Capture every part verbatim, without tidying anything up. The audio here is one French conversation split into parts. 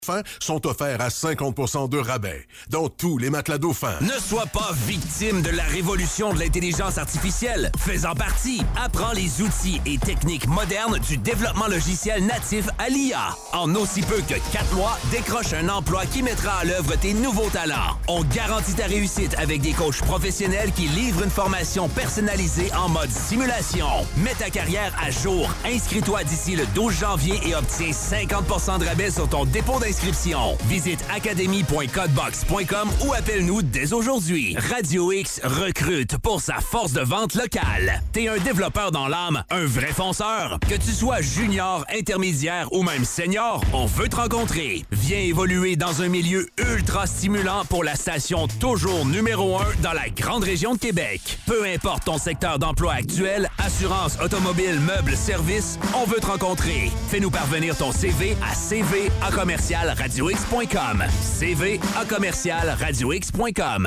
Dauphin sont offerts à cinquante pour cent de rabais dans tous les matelas Dauphin. Ne sois pas victime de la révolution de l'intelligence artificielle. Fais-en partie. Apprends les outils et techniques modernes du développement logiciel natif à l'I A. En aussi peu que quatre mois, décroche un emploi qui mettra à l'œuvre tes nouveaux talents. On garantit ta réussite avec des coachs professionnels qui livrent une formation personnalisée en mode simulation. Mets ta carrière à jour. Inscris-toi d'ici le douze janvier et obtiens cinquante pour cent de rabais sur ton dépôt d'inscription. Visite academy point codebox point com ou appelle-nous dès aujourd'hui. Radio X recrute pour sa force de vente locale. T'es un développeur dans l'âme, un vrai fonceur. Que tu sois junior, intermédiaire ou même senior, on veut te rencontrer. Viens évoluer dans un milieu ultra stimulant pour la station toujours numéro un dans la grande région de Québec. Peu importe ton secteur d'emploi actuel, assurance, automobile, meubles, services, on veut te rencontrer. Fais-nous parvenir ton C V à c v a commercial radio x point com. C V à commercial radio x point com.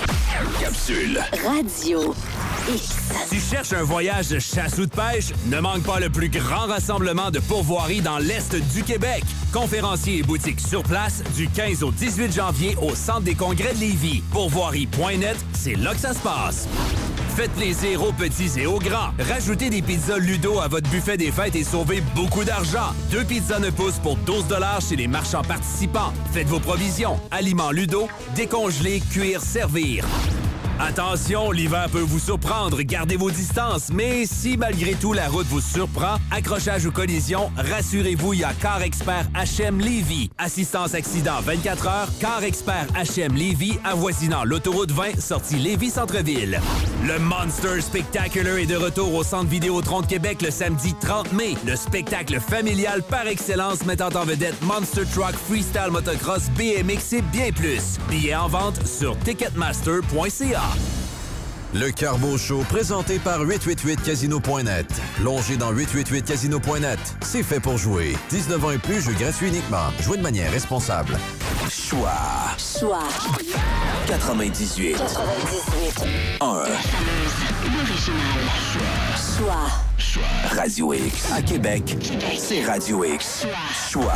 Capsule Radio X. Tu cherches un voyage de chasse ou de pêche? Ne manque pas le plus grand rassemblement de pourvoiries dans l'Est du Québec. Conférenciers et boutiques sur place du quinze au dix-huit janvier au Centre des congrès de Lévis. pourvoiries point net, c'est là que ça se passe. Faites plaisir aux petits et aux grands. Rajoutez des pizzas Ludo à votre buffet des fêtes et sauvez beaucoup d'argent. Deux pizzas neuf pouces pour douze dollars chez les marchands participants. Faites vos provisions. Aliments Ludo, décongeler, cuire, servir. Attention, l'hiver peut vous surprendre, gardez vos distances, mais si malgré tout la route vous surprend, accrochage ou collision, rassurez-vous, il y a Car Expert H M Lévis. Assistance accident vingt-quatre heures, Car Expert H M Lévis, avoisinant l'autoroute vingt, sortie Lévis-Centreville. Le Monster Spectacular est de retour au Centre Vidéotron de Québec le samedi trente mai. Le spectacle familial par excellence mettant en vedette Monster Truck, Freestyle Motocross, B M X et bien plus. Billets en vente sur ticketmaster point c a. Le Carbo Show, présenté par huit cent quatre-vingt-huit casino point net. Plongez dans huit cent quatre-vingt-huit casino point net. C'est fait pour jouer. dix-neuf ans et plus, jeu gratuit uniquement. Jouez de manière responsable. Choix. Choix. quatre-vingt-dix-huit. quatre-vingt-dix-huit. un. La fameuse, l'original. Choix. Choix. Radio X. À Québec, Québec. c'est Radio X. Choix.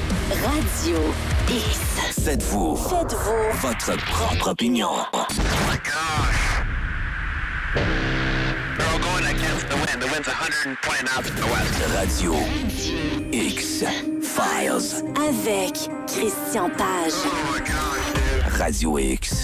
Radio X. Faites-vous. Faites-vous Votre propre opinion. Oh my gosh. They're all going against the wind. The wind's one hundred twenty knots in the west. Radio X Files. avec Christian Page. Oh my gosh, dude. Radio X.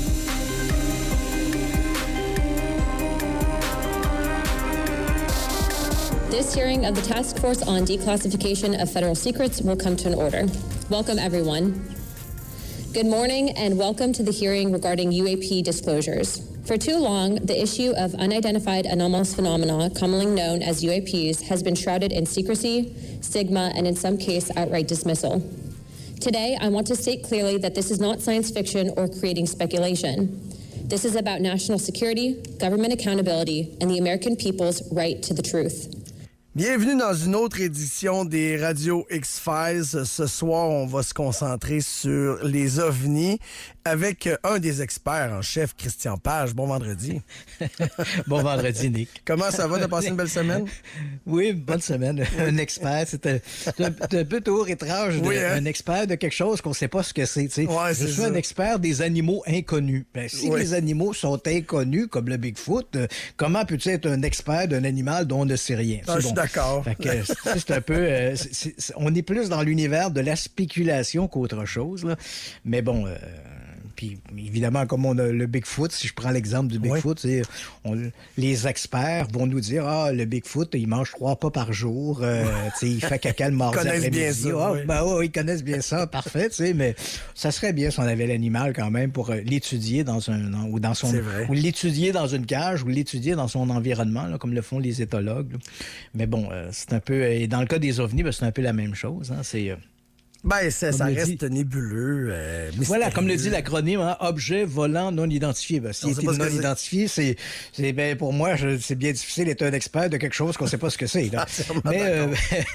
This hearing of the Task Force on Declassification of Federal Secrets will come to an order. Welcome, everyone. Good morning, and welcome to the hearing regarding U A P disclosures. For too long, the issue of unidentified anomalous phenomena, commonly known as U A Ps, has been shrouded in secrecy, stigma, and in some cases, outright dismissal. Today, I want to state clearly that this is not science fiction or creating speculation. This is about national security, government accountability, and the American people's right to the truth. Bienvenue dans une autre édition des Radio X-Files. Ce soir, on va se concentrer sur les ovnis avec un des experts en chef, Christian Page. Bon vendredi. Bon vendredi, Nick. Comment ça va? T'as passé une belle semaine? Oui, bonne semaine. Un expert, c'est un, c'est un, c'est un peu tour étrange. De, oui, hein? Un expert de quelque chose qu'on ne sait pas ce que c'est. Tu sais. Ouais, Je c'est suis ça. un expert des animaux inconnus. Ben, si oui. les animaux sont inconnus, comme le Bigfoot, euh, comment peux-tu être un expert d'un animal dont on ne sait rien? Ah, je suis d'accord. Fait que, c'est, c'est un peu... Euh, c'est, c'est, c'est, on est plus dans l'univers de la spéculation qu'autre chose. Là. Mais bon... Euh, Puis évidemment, comme on a le Bigfoot, si je prends l'exemple du Bigfoot, oui. c'est, on, les experts vont nous dire « Ah, le Bigfoot, il mange trois pas par jour, euh, il fait caca le mardi après-midi. » Ils connaissent bien ça. Ah, oui. ben, oh, ils connaissent bien ça, parfait, mais ça serait bien si on avait l'animal quand même pour euh, l'étudier dans un... Dans, ou dans son, c'est vrai. ou l'étudier dans une cage, ou l'étudier dans son environnement, là, comme le font les éthologues. Là. Mais bon, euh, c'est un peu... Et dans le cas des ovnis, ben, c'est un peu la même chose. Hein, c'est... Euh, Ben, ça, ça Comme le reste dit. nébuleux. Euh, Voilà, comme le mystérieux. dit l'acronyme, hein, objet volant non identifié. Ben, s'il On sait est pas ce non que c'est. identifié, c'est, c'est ben, pour moi, je, c'est bien difficile d'être un expert de quelque chose qu'on ne sait pas ce que c'est. Là. Mais euh,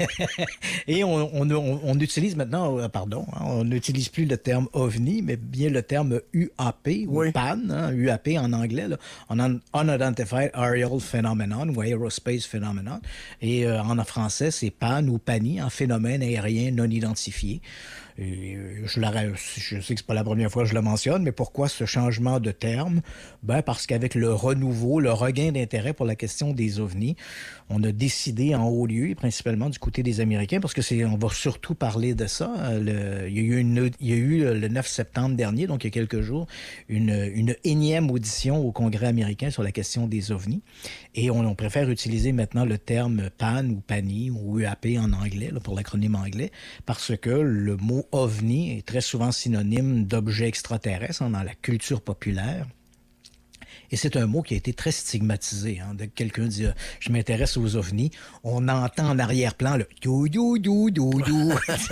et on, on, on, on utilise maintenant, euh, pardon, hein, on n'utilise plus le terme ovni, mais bien le terme U A P ou Oui. P A N, hein, U A P en anglais, là, un Unidentified Aerial Phenomenon ou Aerospace Phenomenon. Et euh, en français, c'est P A N ou P A N I, un phénomène aérien non identifié. Et je, la, je sais que c'est pas la première fois que je le mentionne, mais pourquoi ce changement de terme? Ben parce qu'avec le renouveau, le regain d'intérêt pour la question des ovnis, on a décidé en haut lieu, principalement du côté des Américains, parce que c'est, on va surtout parler de ça. Le, il y a eu une, il y a eu le neuf septembre dernier, donc il y a quelques jours, une, une énième audition au Congrès américain sur la question des ovnis. Et on, on préfère utiliser maintenant le terme P A N ou P A N I ou U A P en anglais, là, pour l'acronyme anglais, parce que le mot ovni est très souvent synonyme d'objet extraterrestre hein, dans la culture populaire. Et c'est un mot qui a été très stigmatisé. Hein. Dès que quelqu'un dit euh, « je m'intéresse aux ovnis », on entend en arrière-plan le « dou dou dou dou dou ».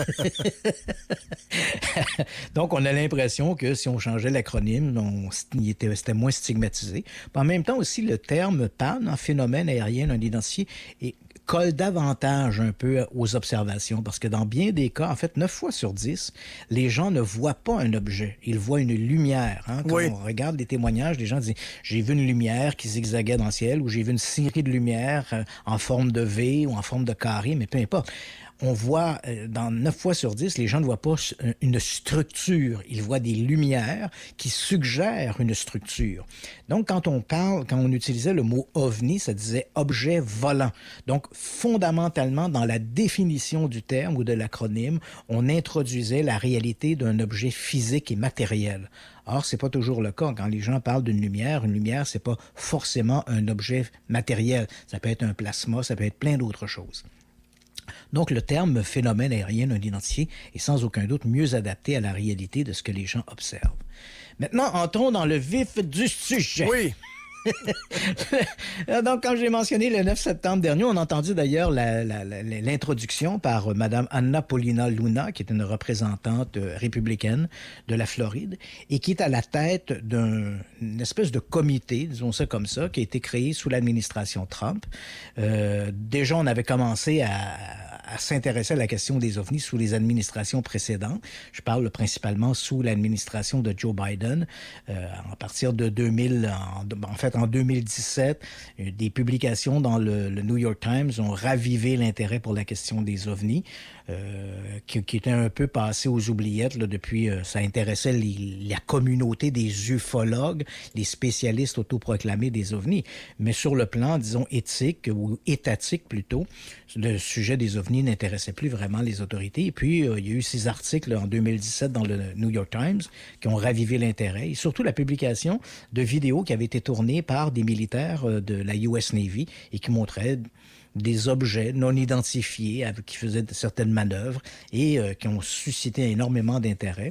Donc, on a l'impression que si on changeait l'acronyme, on, il était, c'était moins stigmatisé. Puis en même temps aussi, le terme P A N, un phénomène aérien non identifié, est colle davantage un peu aux observations, parce que dans bien des cas, en fait, neuf fois sur dix, les gens ne voient pas un objet, ils voient une lumière. Hein? Quand oui. on regarde les témoignages, les gens disent « j'ai vu une lumière qui zigzaguait dans le ciel » ou « j'ai vu une série de lumières en forme de V ou en forme de carré », mais peu importe. On voit, dans neuf fois sur dix, les gens ne voient pas une structure. Ils voient des lumières qui suggèrent une structure. Donc, quand on parle, quand on utilisait le mot ovni, ça disait objet volant. Donc, fondamentalement, dans la définition du terme ou de l'acronyme, on introduisait la réalité d'un objet physique et matériel. Or, c'est pas toujours le cas. Quand les gens parlent d'une lumière, une lumière, c'est pas forcément un objet matériel. Ça peut être un plasma, ça peut être plein d'autres choses. Donc, le terme phénomène aérien non identifié est sans aucun doute mieux adapté à la réalité de ce que les gens observent. Maintenant, entrons dans le vif du sujet. Oui. Donc, quand j'ai mentionné le neuf septembre dernier, on a entendu d'ailleurs la, la, la, l'introduction par Mme Anna Paulina Luna, qui est une représentante républicaine de la Floride, et qui est à la tête d'une espèce de comité, disons ça comme ça, qui a été créé sous l'administration Trump. Euh, déjà, on avait commencé à... à s'intéresser à la question des ovnis sous les administrations précédentes. Je parle principalement sous l'administration de Joe Biden. Euh, à partir de deux mille, en, en fait en deux mille dix-sept, des publications dans le, le New York Times ont ravivé l'intérêt pour la question des ovnis, euh, qui, qui était un peu passé aux oubliettes là, depuis. Euh, ça intéressait les, la communauté des ufologues, les spécialistes autoproclamés des ovnis. Mais sur le plan, disons, éthique ou étatique plutôt, le sujet des ovnis n'intéressait plus vraiment les autorités. Et puis, euh, il y a eu ces articles en deux mille dix-sept dans le New York Times qui ont ravivé l'intérêt. Et surtout la publication de vidéos qui avaient été tournées par des militaires euh, de la U S Navy et qui montraient des objets non identifiés avec, qui faisaient certaines manœuvres et euh, qui ont suscité énormément d'intérêt.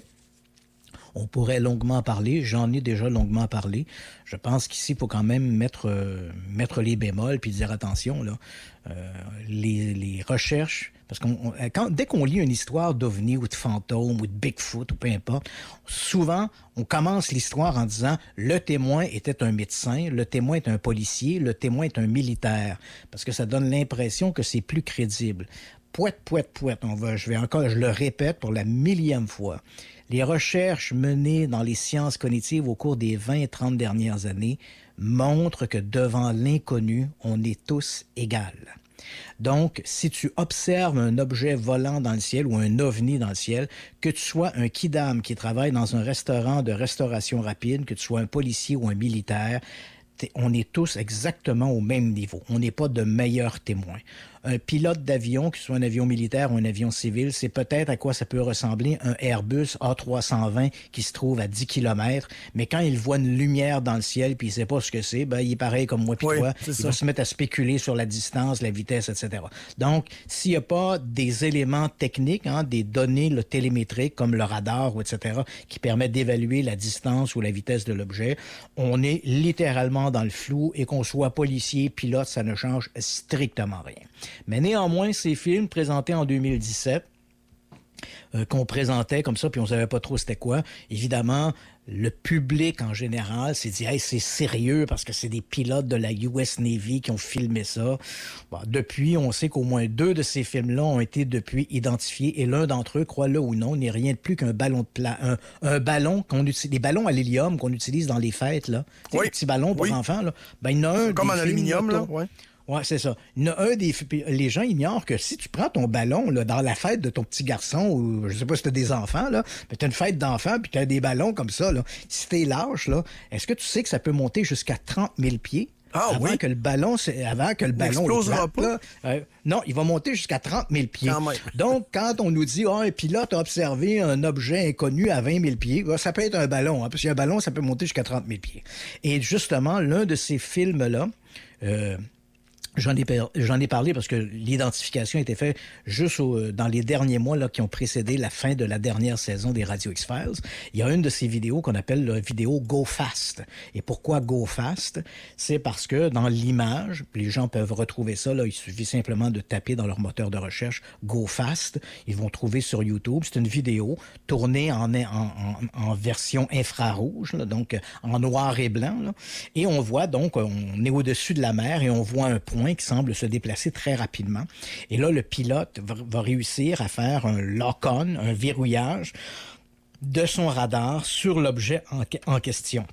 On pourrait longuement parler, j'en ai déjà longuement parlé. Je pense qu'ici, il faut quand même mettre, euh, mettre les bémols puis dire attention, là, euh, les, les recherches, parce que dès qu'on lit une histoire d'ovni ou de fantôme ou de Bigfoot ou peu importe, souvent, on commence l'histoire en disant « le témoin était un médecin, le témoin est un policier, le témoin est un militaire », parce que ça donne l'impression que c'est plus crédible. Pouette, pouette, pouette, on va, je vais encore, je le répète pour la millième fois. Les recherches menées dans les sciences cognitives au cours des vingt et trente dernières années montrent que devant l'inconnu, on est tous égaux. Donc, si tu observes un objet volant dans le ciel ou un ovni dans le ciel, que tu sois un kidam qui travaille dans un restaurant de restauration rapide, que tu sois un policier ou un militaire, on est tous exactement au même niveau. On n'est pas de meilleurs témoins. Un pilote d'avion, que ce soit un avion militaire ou un avion civil, c'est peut-être à quoi ça peut ressembler un Airbus A trois cent vingt qui se trouve à dix kilomètres, mais quand il voit une lumière dans le ciel puis il sait pas ce que c'est, ben il est pareil comme moi puis oui, toi. Il ça. va se mettre à spéculer sur la distance, la vitesse, et cetera. Donc, s'il n'y a pas des éléments techniques, hein, des données le télémétriques comme le radar, ou et cetera, qui permettent d'évaluer la distance ou la vitesse de l'objet, on est littéralement dans le flou et qu'on soit policier, pilote, ça ne change strictement rien. Mais néanmoins, ces films présentés en deux mille dix-sept, euh, qu'on présentait comme ça, puis on savait pas trop c'était quoi, évidemment, le public en général s'est dit « Hey, c'est sérieux parce que c'est des pilotes de la U S Navy qui ont filmé ça. » Bon, depuis, on sait qu'au moins deux de ces films-là ont été depuis identifiés et l'un d'entre eux, crois-le ou non, n'est rien de plus qu'un ballon de plat, un, un ballon qu'on utilise, des ballons à l'hélium qu'on utilise dans les fêtes, là. Oui. Les petits ballons pour oui. enfants, là. Ben, il y en a un. Comme en aluminium, là, là ouais. Oui, c'est ça. Il y en a un des... Les gens ignorent que si tu prends ton ballon là, dans la fête de ton petit garçon, ou je sais pas si tu as des enfants, là, mais tu as une fête d'enfants, puis tu as des ballons comme ça, là. Si tu es lâche, là, est-ce que tu sais que ça peut monter jusqu'à trente mille pieds? Ah, avant oui? que le ballon, avant que le ballon n'explosera éclate, pas? là, euh, non, il va monter jusqu'à trente mille pieds. Quand même. Donc, quand on nous dit, ah, un pilote a observé un objet inconnu à vingt mille pieds, ça peut être un ballon, hein, parce qu'un ballon, ça peut monter jusqu'à trente mille pieds. Et justement, l'un de ces films-là, euh, J'en ai, j'en ai parlé parce que l'identification a été faite juste au, dans les derniers mois là, qui ont précédé la fin de la dernière saison des Radio X-Files. Il y a une de ces vidéos qu'on appelle la vidéo Go Fast. Et pourquoi Go Fast? C'est parce que dans l'image, les gens peuvent retrouver ça, là, il suffit simplement de taper dans leur moteur de recherche Go Fast. Ils vont trouver sur YouTube. C'est une vidéo tournée en, en, en, en version infrarouge, là, donc en noir et blanc. Là. Et on voit donc, on est au-dessus de la mer et on voit un point qui semble se déplacer très rapidement. Et là, le pilote va, va réussir à faire un lock-on, un verrouillage de son radar sur l'objet en, en question.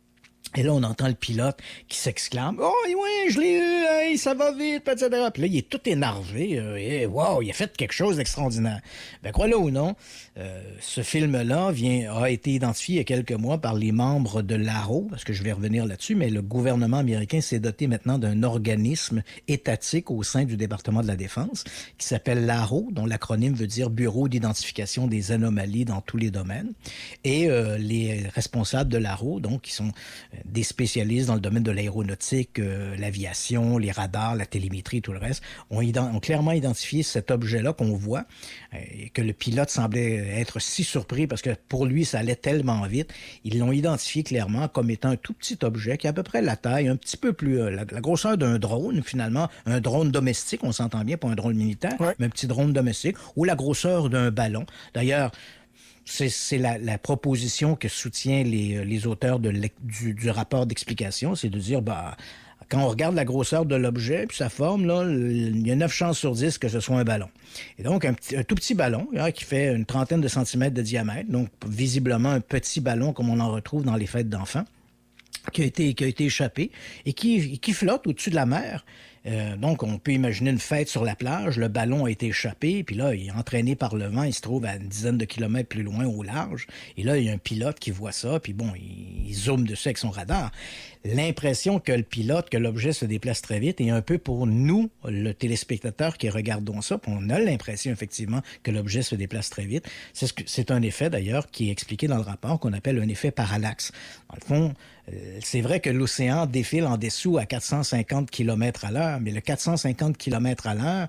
Et là, on entend le pilote qui s'exclame « Oh, oui, je l'ai eu, hey, ça va vite, et cetera » Puis là, il est tout énervé. Euh, et, wow, il a fait quelque chose d'extraordinaire. Ben, crois-le ou non, euh, ce film-là vient, a été identifié il y a quelques mois par les membres de l'A R O, parce que je vais revenir là-dessus, mais le gouvernement américain s'est doté maintenant d'un organisme étatique au sein du département de la Défense qui s'appelle l'A R O, dont l'acronyme veut dire Bureau d'identification des anomalies dans tous les domaines. Et euh, les responsables de l'A R O, donc, qui sont euh, des spécialistes dans le domaine de l'aéronautique, euh, l'aviation, les radars, la télémétrie, tout le reste, ont, ident- ont clairement identifié cet objet-là qu'on voit, euh, et que le pilote semblait être si surpris parce que pour lui, ça allait tellement vite. Ils l'ont identifié clairement comme étant un tout petit objet qui a à peu près la taille, un petit peu plus, euh, la, la grosseur d'un drone, finalement, un drone domestique, on s'entend bien, pas un drone militaire, ouais. mais un petit drone domestique, ou la grosseur d'un ballon. D'ailleurs, C'est, c'est la, la proposition que soutient les, les auteurs de, du, du rapport d'explication, c'est de dire, bah, quand on regarde la grosseur de l'objet puis sa forme, là, il y a neuf chances sur dix que ce soit un ballon. Et donc, un, petit, un tout petit ballon hein, qui fait une trentaine de centimètres de diamètre, donc visiblement un petit ballon comme on en retrouve dans les fêtes d'enfants, qui a été, qui a été échappé et qui, qui flotte au-dessus de la mer. Euh, donc, on peut imaginer une fête sur la plage. Le ballon a été échappé, puis là, il est entraîné par le vent. Il se trouve à une dizaine de kilomètres plus loin au large. Et là, il y a un pilote qui voit ça, puis bon, il, il zoome dessus avec son radar. L'impression que le pilote, que l'objet se déplace très vite, est un peu pour nous, le téléspectateur qui regardons ça, puis on a l'impression, effectivement, que l'objet se déplace très vite. C'est, ce que, c'est un effet, d'ailleurs, qui est expliqué dans le rapport, qu'on appelle un effet parallaxe. Dans le fond, euh, c'est vrai que l'océan défile en dessous à quatre cent cinquante kilomètres à l'heure, mais le quatre cent cinquante kilomètres à l'heure,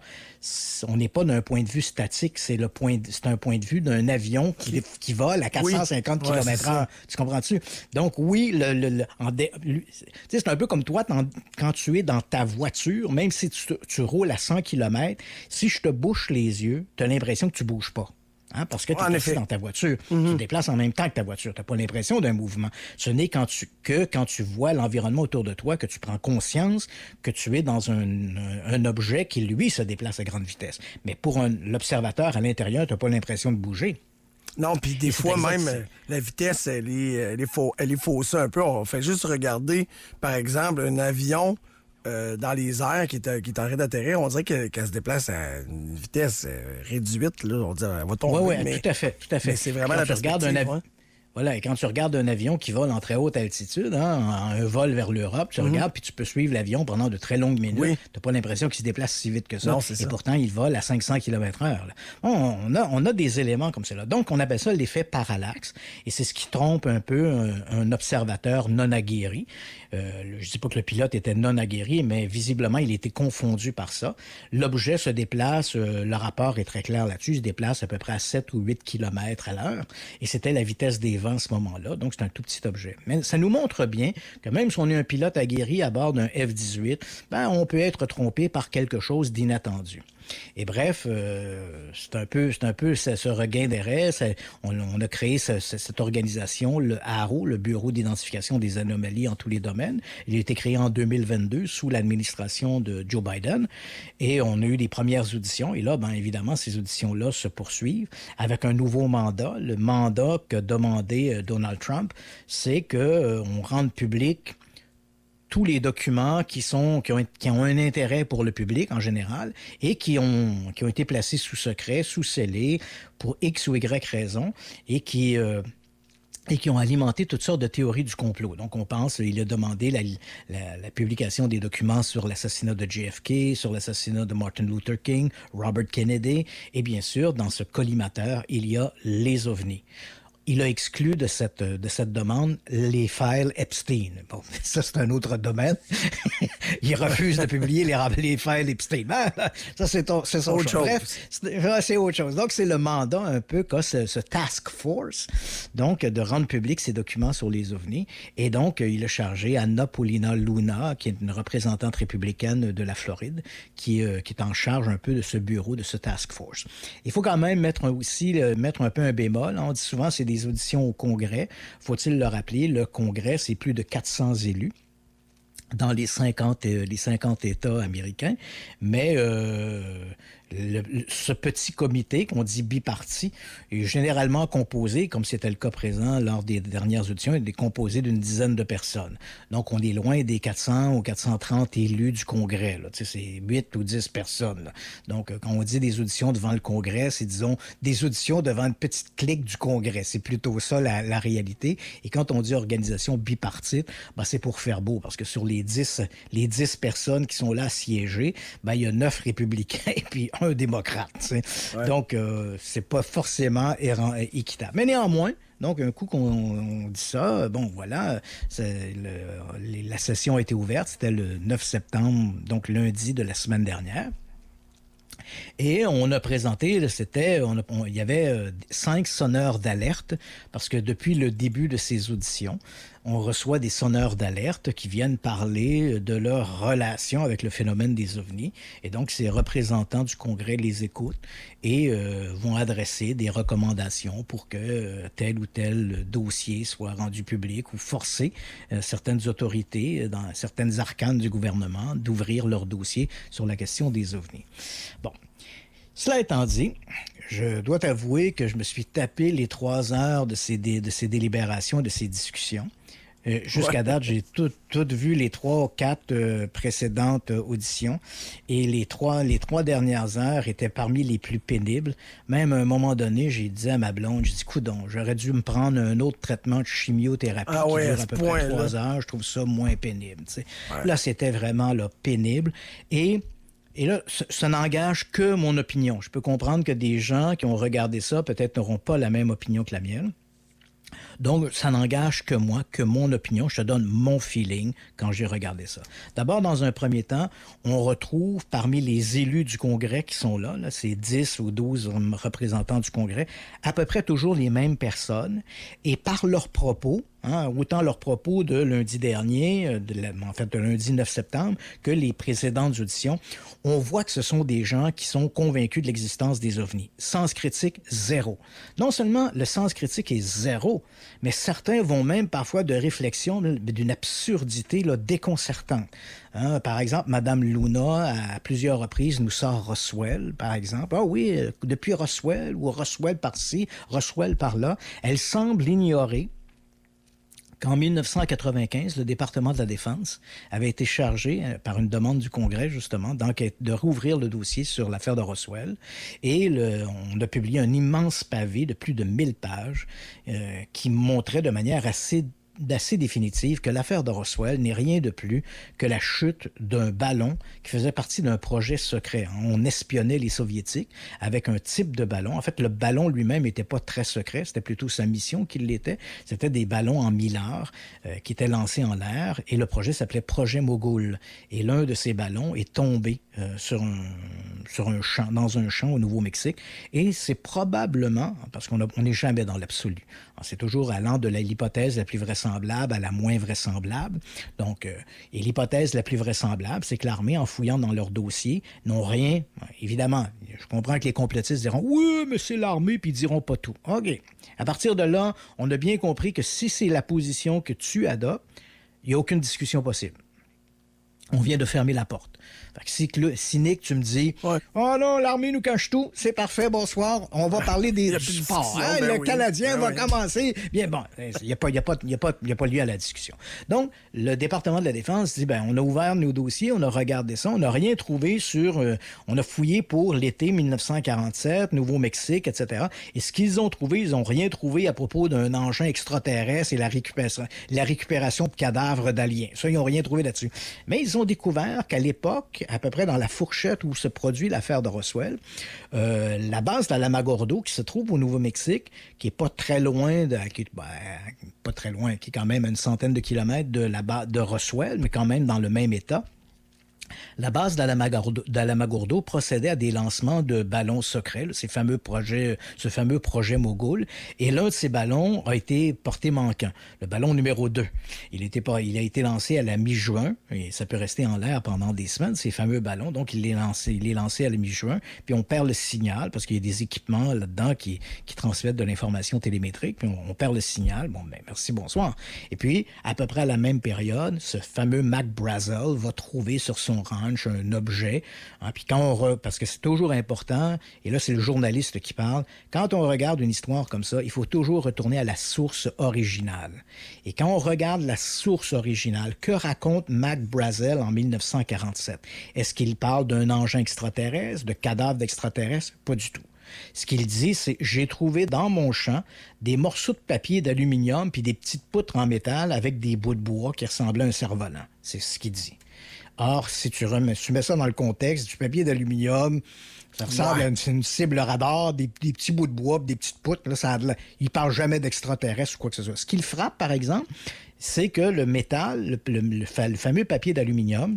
on n'est pas d'un point de vue statique, c'est, le point de, c'est un point de vue d'un avion qui, qui vole à quatre cent cinquante oui. kilomètres heure. Tu comprends-tu? Donc oui, le, le, le, en dé, lui, c'est un peu comme toi, quand tu es dans ta voiture, même si tu, tu roules à cent kilomètres, si je te bouche les yeux, tu as l'impression que tu bouges pas. Hein, parce que tu es assis dans ta voiture. Mm-hmm. Tu te déplaces en même temps que ta voiture. Tu n'as pas l'impression d'un mouvement. Ce n'est quand tu, que quand tu vois l'environnement autour de toi que tu prends conscience que tu es dans un, un, un objet qui, lui, se déplace à grande vitesse. Mais pour un, l'observateur à l'intérieur, tu n'as pas l'impression de bouger. Non, puis des fois même, euh, la vitesse, elle est, elle, est faux, elle est faussée un peu. On fait juste regarder, par exemple, un avion euh, dans les airs qui est, qui est en train d'atterrir. On dirait que, qu'elle se déplace à une vitesse euh, réduite. Là, on dirait, elle va tomber. Oui, oui, mais, tout à fait, tout à fait. Mais c'est vraiment quand la perspective. Un avi- Voilà, et quand tu regardes un avion qui vole en très haute altitude, hein, en un vol vers l'Europe, tu mm-hmm. regardes puis tu peux suivre l'avion pendant de très longues minutes. Oui. Tu n'as pas l'impression qu'il se déplace si vite que ça. Non, c'est et ça. pourtant, il vole à cinq cents kilomètres heure. Bon, on, a, on a des éléments comme cela. Donc, on appelle ça l'effet parallaxe. Et c'est ce qui trompe un peu un, un observateur non aguerri. Euh, je ne dis pas que le pilote était non aguerri, mais visiblement, il était confondu par ça. L'objet se déplace, euh, le rapport est très clair là-dessus, il se déplace à peu près à sept ou huit kilomètres à l'heure. Et c'était la vitesse des vents à ce moment-là. Donc, c'est un tout petit objet. Mais ça nous montre bien que même si on est un pilote aguerri à bord d'un F dix-huit, ben, on peut être trompé par quelque chose d'inattendu. Et bref, euh, c'est un peu, c'est un peu ce, ce regain d'arrêt. On, on a créé ce, ce, cette organisation, le A R O, le Bureau d'identification des anomalies en tous les domaines. Il a été créé en deux mille vingt-deux sous l'administration de Joe Biden. Et on a eu les premières auditions. Et là, ben, évidemment, ces auditions-là se poursuivent avec un nouveau mandat. Le mandat qu'a demandé Donald Trump, c'est qu'on euh, rende public tous les documents qui sont qui ont, qui ont un intérêt pour le public en général et qui ont qui ont été placés sous secret, sous scellé pour X ou Y raison et qui euh, et qui ont alimenté toutes sortes de théories du complot. Donc, on pense, il a demandé la, la, la publication des documents sur l'assassinat de J F K, sur l'assassinat de Martin Luther King, Robert Kennedy, et bien sûr, dans ce collimateur, il y a les ovnis. Il a exclu de cette, de cette demande les files Epstein. Bon, ça, c'est un autre domaine. Il refuse de publier les, les files Epstein. Ben, ça, c'est, ton, c'est son autre chose. Bref, c'est, c'est autre chose. Donc, c'est le mandat un peu qu'a ce, ce task force, donc, de rendre public ces documents sur les ovnis. Et donc, il a chargé Anna Paulina Luna, qui est une représentante républicaine de la Floride, qui, euh, qui est en charge un peu de ce bureau, de ce task force. Il faut quand même mettre un, aussi mettre un peu un bémol. On dit souvent, c'est des auditions au Congrès. Faut-il le rappeler, le Congrès, c'est plus de quatre cents élus dans les cinquante, les cinquante États américains, mais euh, le, ce petit comité qu'on dit biparti est généralement composé, comme c'était le cas présent lors des dernières auditions, il est composé d'une dizaine de personnes. Donc, on est loin des quatre cents ou quatre cent trente élus du Congrès. Là. Tu sais, c'est huit ou dix personnes. Là. Donc, quand on dit des auditions devant le Congrès, c'est, disons, des auditions devant une petite clique du Congrès. C'est plutôt ça, la, la réalité. Et quand on dit organisation bipartite, ben, c'est pour faire beau, parce que sur les dix, les dix personnes qui sont là à siéger, ben, il y a neuf républicains et puis un démocrate. Ouais. Donc, euh, c'est pas forcément errant, équitable. Mais néanmoins, donc, un coup qu'on on dit ça, bon, voilà, c'est le, la session a été ouverte, c'était le neuf septembre, donc lundi de la semaine dernière. Et on a présenté, c'était, on a, on, il y avait euh, cinq sonneurs d'alerte, parce que depuis le début de ces auditions, on reçoit des sonneurs d'alerte qui viennent parler de leur relation avec le phénomène des ovnis. Et donc, ces représentants du Congrès les écoutent et euh, vont adresser des recommandations pour que euh, tel ou tel dossier soit rendu public ou forcer euh, certaines autorités, dans certaines arcanes du gouvernement, d'ouvrir leur dossier sur la question des ovnis. Bon. Cela étant dit, je dois t'avouer que je me suis tapé les trois heures de ces, dé, de ces délibérations, de ces discussions. Euh, jusqu'à ouais. date, j'ai tout, tout vu les trois ou quatre euh, précédentes euh, auditions et les trois, les trois dernières heures étaient parmi les plus pénibles. Même à un moment donné, j'ai dit à ma blonde, j'ai dit, coudonc, j'aurais dû me prendre un autre traitement de chimiothérapie ah qui ouais, dure à peu point, près trois heures. Je trouve ça moins pénible. Tu sais. Ouais. Là, c'était vraiment là, pénible. Et... Et là, ça n'engage que mon opinion. Je peux comprendre que des gens qui ont regardé ça, peut-être n'auront pas la même opinion que la mienne. Donc, ça n'engage que moi, que mon opinion. Je te donne mon feeling quand j'ai regardé ça. D'abord, dans un premier temps, on retrouve parmi les élus du Congrès qui sont là, là ces dix ou douze représentants du Congrès, à peu près toujours les mêmes personnes. Et par leurs propos, hein, autant leurs propos de lundi dernier, de la, en fait de lundi neuf septembre, que les précédentes auditions, on voit que ce sont des gens qui sont convaincus de l'existence des ovnis. Sens critique, zéro. Non seulement le sens critique est zéro, mais certains vont même parfois de réflexion d'une absurdité là, déconcertante. Hein, par exemple, Mme Luna, à plusieurs reprises, nous sort Roswell, par exemple. Ah oui, depuis Roswell, ou Roswell par-ci, Roswell par-là, elle semble ignorer qu'en dix-neuf cent quatre-vingt-quinze, le département de la Défense avait été chargé, par une demande du Congrès, justement, d'enquête, de rouvrir le dossier sur l'affaire de Roswell. Et le, on a publié un immense pavé de plus de mille pages euh, qui montrait de manière assez d'assez définitive que l'affaire de Roswell n'est rien de plus que la chute d'un ballon qui faisait partie d'un projet secret. On espionnait les Soviétiques avec un type de ballon. En fait, le ballon lui-même n'était pas très secret, c'était plutôt sa mission qui l'était. C'était des ballons en millard euh, qui étaient lancés en l'air et le projet s'appelait Projet Mogul. Et l'un de ces ballons est tombé euh, sur un, sur un champ, dans un champ au Nouveau-Mexique. Et c'est probablement, parce qu'on n'est jamais dans l'absolu, c'est toujours allant de l'hypothèse la plus vraisemblable à la moins vraisemblable. Donc, euh, et l'hypothèse la plus vraisemblable, c'est que l'armée, en fouillant dans leur dossier, n'ont rien. Évidemment, je comprends que les complotistes diront « Oui, mais c'est l'armée », puis ils diront pas tout. OK. À partir de là, on a bien compris que si c'est la position que tu adoptes, il n'y a aucune discussion possible. on vient de fermer la porte. Fait que si, si Nick, tu me dis ouais. « Oh non, l'armée nous cache tout, c'est parfait, bonsoir, on va parler des du sport. Hein, ben le oui. Canadien ben va oui. commencer. » Bien bon, il n'y a, a, a, a pas lieu à la discussion. Donc, le département de la Défense dit « ben on a ouvert nos dossiers, on a regardé ça, on n'a rien trouvé sur... Euh, on a fouillé pour l'été dix-neuf cent quarante-sept, Nouveau-Mexique, et cetera. Et ce qu'ils ont trouvé, ils n'ont rien trouvé à propos d'un engin extraterrestre et la récupération, la récupération de cadavres d'aliens. Ça, ils n'ont rien trouvé là-dessus. Mais ils ont découvert qu'à l'époque, à peu près dans la fourchette où se produit l'affaire de Roswell, euh, la base d'Alamogordo, qui se trouve au Nouveau-Mexique, qui est pas très loin, de, qui, ben, pas très loin, qui est quand même à une centaine de kilomètres de la base de Roswell, mais quand même dans le même état. La base d'Alamogordo, d'Alamogordo procédait à des lancements de ballons secrets, là, ces fameux projets, ce fameux projet Mogul. Et l'un de ces ballons a été porté manquant, le ballon numéro deux. Il, était pas, il a été lancé à la mi-juin, et ça peut rester en l'air pendant des semaines, ces fameux ballons. Donc, il est lancé, il est lancé à la mi-juin, puis on perd le signal, parce qu'il y a des équipements là-dedans qui, qui transmettent de l'information télémétrique, puis on, on perd le signal. Bon, ben merci, bonsoir. Et puis, à peu près à la même période, ce fameux Mac Brazel va trouver sur son ranch un objet, hein, puis quand on re... parce que c'est toujours important, et là c'est le journaliste qui parle, quand on regarde une histoire comme ça, il faut toujours retourner à la source originale. Et quand on regarde la source originale, que raconte Mac Brazel en dix-neuf cent quarante-sept? Est-ce qu'il parle d'un engin extraterrestre, de cadavres d'extraterrestres? Pas du tout. Ce qu'il dit, c'est « J'ai trouvé dans mon champ des morceaux de papier d'aluminium puis des petites poutres en métal avec des bouts de bois qui ressemblaient à un cerf-volant. » C'est ce qu'il dit. Or, si tu, remets, tu mets ça dans le contexte du papier d'aluminium, ça ressemble ouais. à une, une cible radar, des, des petits bouts de bois, des petites poutres. Là, ça a de la... Il ne parle jamais d'extraterrestres ou quoi que ce soit. Ce qui le frappe, par exemple, c'est que le métal, le, le, le, le fameux papier d'aluminium,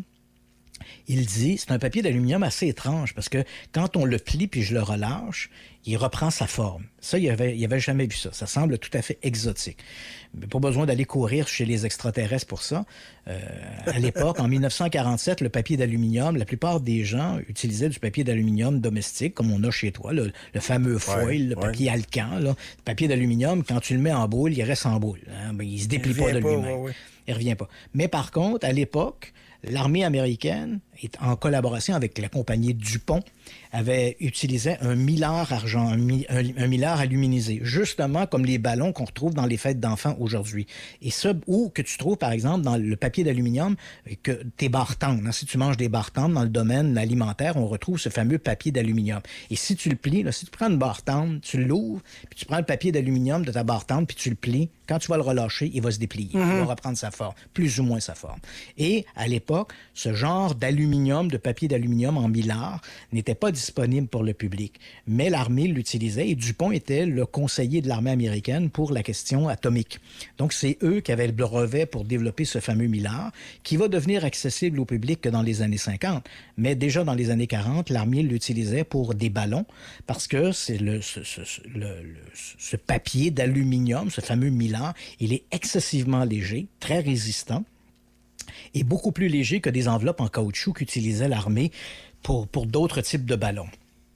il dit, c'est un papier d'aluminium assez étrange parce que quand on le plie puis je le relâche, il reprend sa forme. Ça, il avait, il avait jamais vu ça. Ça semble tout à fait exotique. Mais pas besoin d'aller courir chez les extraterrestres pour ça. Euh, à l'époque, en dix-neuf cent quarante-sept, le papier d'aluminium, la plupart des gens utilisaient du papier d'aluminium domestique, comme on a chez toi, le, le fameux foil, ouais, le papier ouais. alcan. Là. Le papier d'aluminium, quand tu le mets en boule, il reste en boule. Hein? Ben, il se déplie il pas de lui-même. Ouais, ouais. Il revient pas. Mais par contre, à l'époque, l'armée américaine, en collaboration avec la compagnie DuPont, avait utilisé un millard argent, un, mi, un, un millard aluminisé, justement comme les ballons qu'on retrouve dans les fêtes d'enfants aujourd'hui. Et ça, ou que tu trouves, par exemple, dans le papier d'aluminium, que tes barres tendres. Hein, si tu manges des barres tendres dans le domaine alimentaire, on retrouve ce fameux papier d'aluminium. Et si tu le plies, là, si tu prends une barre tendre, tu l'ouvres, puis tu prends le papier d'aluminium de ta barre tendre, puis tu le plies, quand tu vas le relâcher, il va se déplier. Mm-hmm. Il va reprendre sa forme, plus ou moins sa forme. Et à l'époque, ce genre d'aluminium, de papier d'aluminium en millard, n'était pas disponible pour le public. Mais l'armée l'utilisait et DuPont était le conseiller de l'armée américaine pour la question atomique. Donc, c'est eux qui avaient le brevet pour développer ce fameux millard qui va devenir accessible au public que dans les années cinquante. Mais déjà dans les années quarante, l'armée l'utilisait pour des ballons parce que c'est le, ce, ce, le, le, ce papier d'aluminium, ce fameux millard, il est excessivement léger, très résistant et beaucoup plus léger que des enveloppes en caoutchouc qu'utilisait l'armée pour, pour d'autres types de ballons.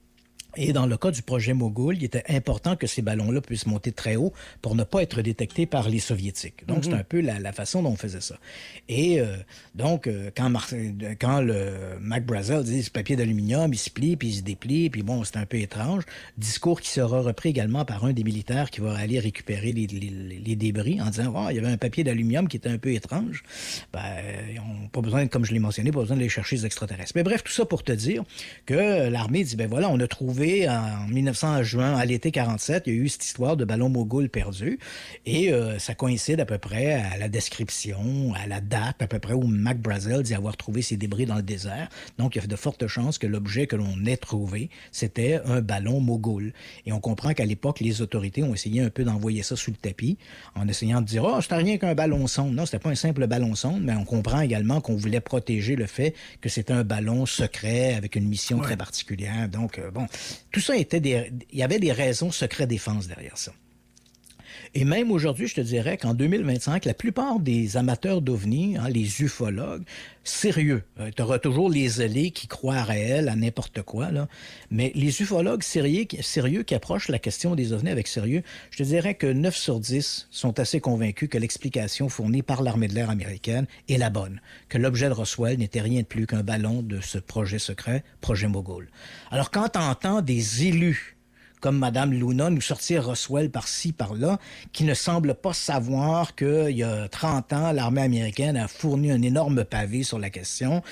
Et dans le cas du projet Mogul, il était important que ces ballons-là puissent monter très haut pour ne pas être détectés par les Soviétiques. Donc, mm-hmm. c'est un peu la, la façon dont on faisait ça. Et euh, donc, euh, quand, Mar- quand le Mac Brazel dit ce papier d'aluminium, il se plie, puis il se déplie, puis bon, c'est un peu étrange. Discours qui sera repris également par un des militaires qui va aller récupérer les, les, les débris en disant « Oh, il y avait un papier d'aluminium qui était un peu étrange. » Ben, on n'a pas besoin, comme je l'ai mentionné, pas besoin de les chercher les extraterrestres. Mais bref, tout ça pour te dire que l'armée dit « Ben voilà, on a trouvé en dix-neuf cents juin, à l'été quarante-sept, il y a eu cette histoire de ballon Mogul perdu et euh, ça coïncide à peu près à la description, à la date à peu près où Mac Brazel dit avoir trouvé ces débris dans le désert. Donc, il y a de fortes chances que l'objet que l'on ait trouvé, c'était un ballon Mogul. Et on comprend qu'à l'époque, les autorités ont essayé un peu d'envoyer ça sous le tapis en essayant de dire « Ah, oh, c'était rien qu'un ballon sonde. » Non, c'était pas un simple ballon sonde, mais on comprend également qu'on voulait protéger le fait que c'était un ballon secret avec une mission ouais. très particulière. Donc, euh, bon... Tout ça était des... Il y avait des raisons secret défense derrière ça. Et même aujourd'hui, je te dirais qu'en deux mille vingt-cinq, la plupart des amateurs d'ovnis, hein, les ufologues, sérieux, euh, tu auras toujours les zélés qui croient réel à n'importe quoi, là, mais les ufologues sérieux, sérieux qui approchent la question des ovnis avec sérieux, je te dirais que neuf sur dix sont assez convaincus que l'explication fournie par l'armée de l'air américaine est la bonne, que l'objet de Roswell n'était rien de plus qu'un ballon de ce projet secret, projet Mogul. Alors quand tu entends des élus comme Mme Luna nous sortir Roswell par-ci, par-là, qui ne semble pas savoir qu'il y a trente ans, l'armée américaine a fourni un énorme pavé sur la question.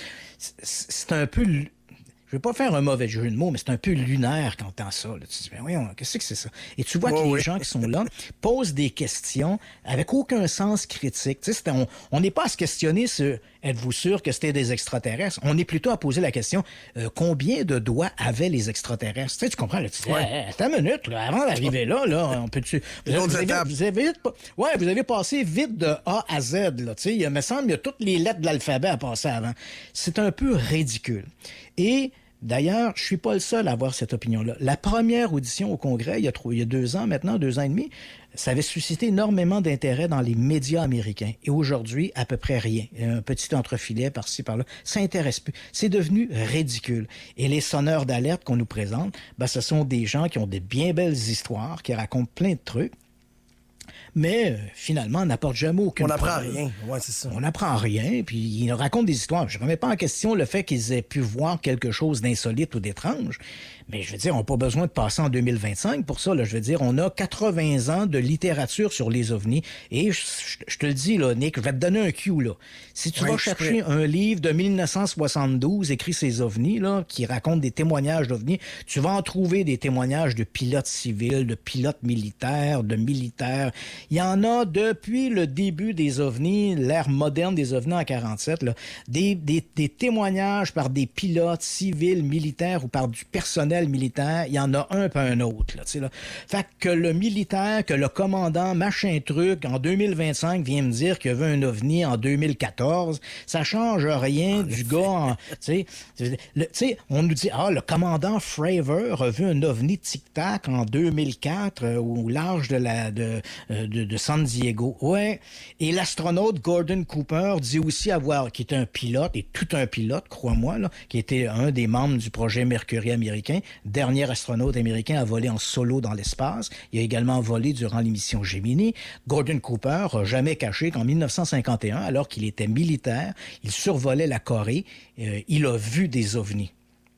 C'est un peu... Je vais pas faire un mauvais jeu de mots, mais c'est un peu lunaire quand t'entends ça. Là. Tu te dis, mais voyons, qu'est-ce que c'est ça? Et tu vois oh, que les oui. gens qui sont là posent des questions avec aucun sens critique. Tu sais, on n'est pas à se questionner sur êtes-vous sûr que c'était des extraterrestres? On est plutôt à poser la question euh, combien de doigts avaient les extraterrestres? Tu sais, tu comprends? Là, tu dis, ouais. hey, attends une minute, là, avant d'arriver là, là, on peut-tu. Vous, vous, avez, vous, avez, ouais, vous avez passé vite de A à Z. Là, tu sais, il me semble qu'il y a toutes les lettres de l'alphabet à passer avant. C'est un peu ridicule. Et d'ailleurs, je suis pas le seul à avoir cette opinion-là. La première audition au Congrès, il y a, trop, il y a deux ans maintenant, deux ans et demi, ça avait suscité énormément d'intérêt dans les médias américains. Et aujourd'hui, à peu près rien. Un petit entrefilet par-ci, par-là. Ça n'intéresse plus. C'est devenu ridicule. Et les sonneurs d'alerte qu'on nous présente, ben, ce sont des gens qui ont des bien belles histoires, qui racontent plein de trucs. Mais euh, finalement, on n'apporte jamais aucune On n'apprend preuve. rien. Ouais, c'est ça. On n'apprend rien, puis ils nous racontent des histoires. Je ne remets pas en question le fait qu'ils aient pu voir quelque chose d'insolite ou d'étrange, mais je veux dire, on n'a pas besoin de passer en deux mille vingt-cinq pour ça. Là. Je veux dire, on a quatre-vingts ans de littérature sur les ovnis. Et je, je, je te le dis, là, Nick, je vais te donner un cue, là. Si tu ouais, vas chercher un livre de mille neuf cent soixante-douze écrit ces ovnis, là, qui raconte des témoignages d'ovnis, tu vas en trouver des témoignages de pilotes civils, de pilotes militaires, de militaires. Il y en a depuis le début des ovnis, l'ère moderne des ovnis en quarante-sept, là, des, des, des témoignages par des pilotes civils, militaires ou par du personnel militaire. Il y en a un pas un autre. Là, là. Fait que le militaire, que le commandant, machin truc, en deux mille vingt-cinq, vient me dire qu'il y avait un ovni en deux mille quatorze, ça change rien du gars. Tu sais, on nous dit, ah, le commandant Fravor a vu un ovni tic-tac en deux mille quatre euh, au large de la... de, de De, de San Diego. Ouais. Et l'astronaute Gordon Cooper dit aussi avoir, qui était un pilote, et tout un pilote, crois-moi, là, qui était un des membres du projet Mercury américain, dernier astronaute américain à voler en solo dans l'espace. Il a également volé durant l'émission Gemini. Gordon Cooper n'a jamais caché qu'en mille neuf cent cinquante et un, alors qu'il était militaire, il survolait la Corée, euh, il a vu des ovnis.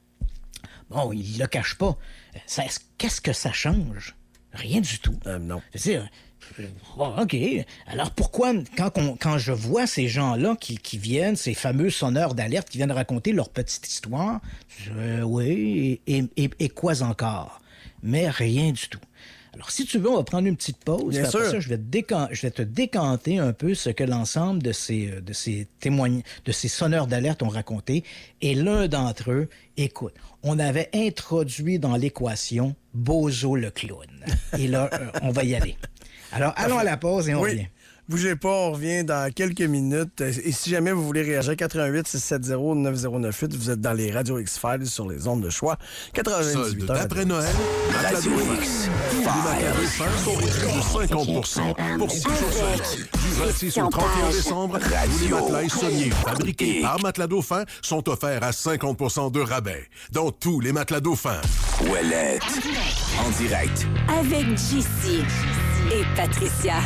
Bon, il le cache pas. Ça, qu'est-ce que ça change? Rien du tout. Euh, non. C'est-à-dire, oh, OK. Alors pourquoi, quand, on, quand je vois ces gens-là qui, qui viennent, ces fameux sonneurs d'alerte qui viennent raconter leur petite histoire, je, oui, et, et, et quoi encore? Mais rien du tout. Alors, si tu veux, on va prendre une petite pause. Bien après sûr. ça, je vais, te décan- je vais te décanter un peu ce que l'ensemble de ces, de ces témoignages, de ces sonneurs d'alerte ont raconté. Et l'un d'entre eux, écoute, on avait introduit dans l'équation Bozo le clown. Et là, euh, on va y aller. Alors, allons à la pause et on oui. revient. Bougez pas, on revient dans quelques minutes. Et si jamais vous voulez réagir, quatre un huit, six sept zéro, neuf zéro neuf huit, vous êtes dans les radios X-Files sur les ondes de choix. quatre-vingt-dix-huit Solde d'après Noël, Radio X. Les macarons fins sont réduits de cinquante pour cent pour six jours seulement. Du vingt-six au trente et un décembre, tous les matelas Essonniers fabriqués par Matelas Dauphin sont offerts à cinquante pour cent de rabais. Dans tous les matelas Dauphin. Ouellette. En direct. Avec J C et Patricia.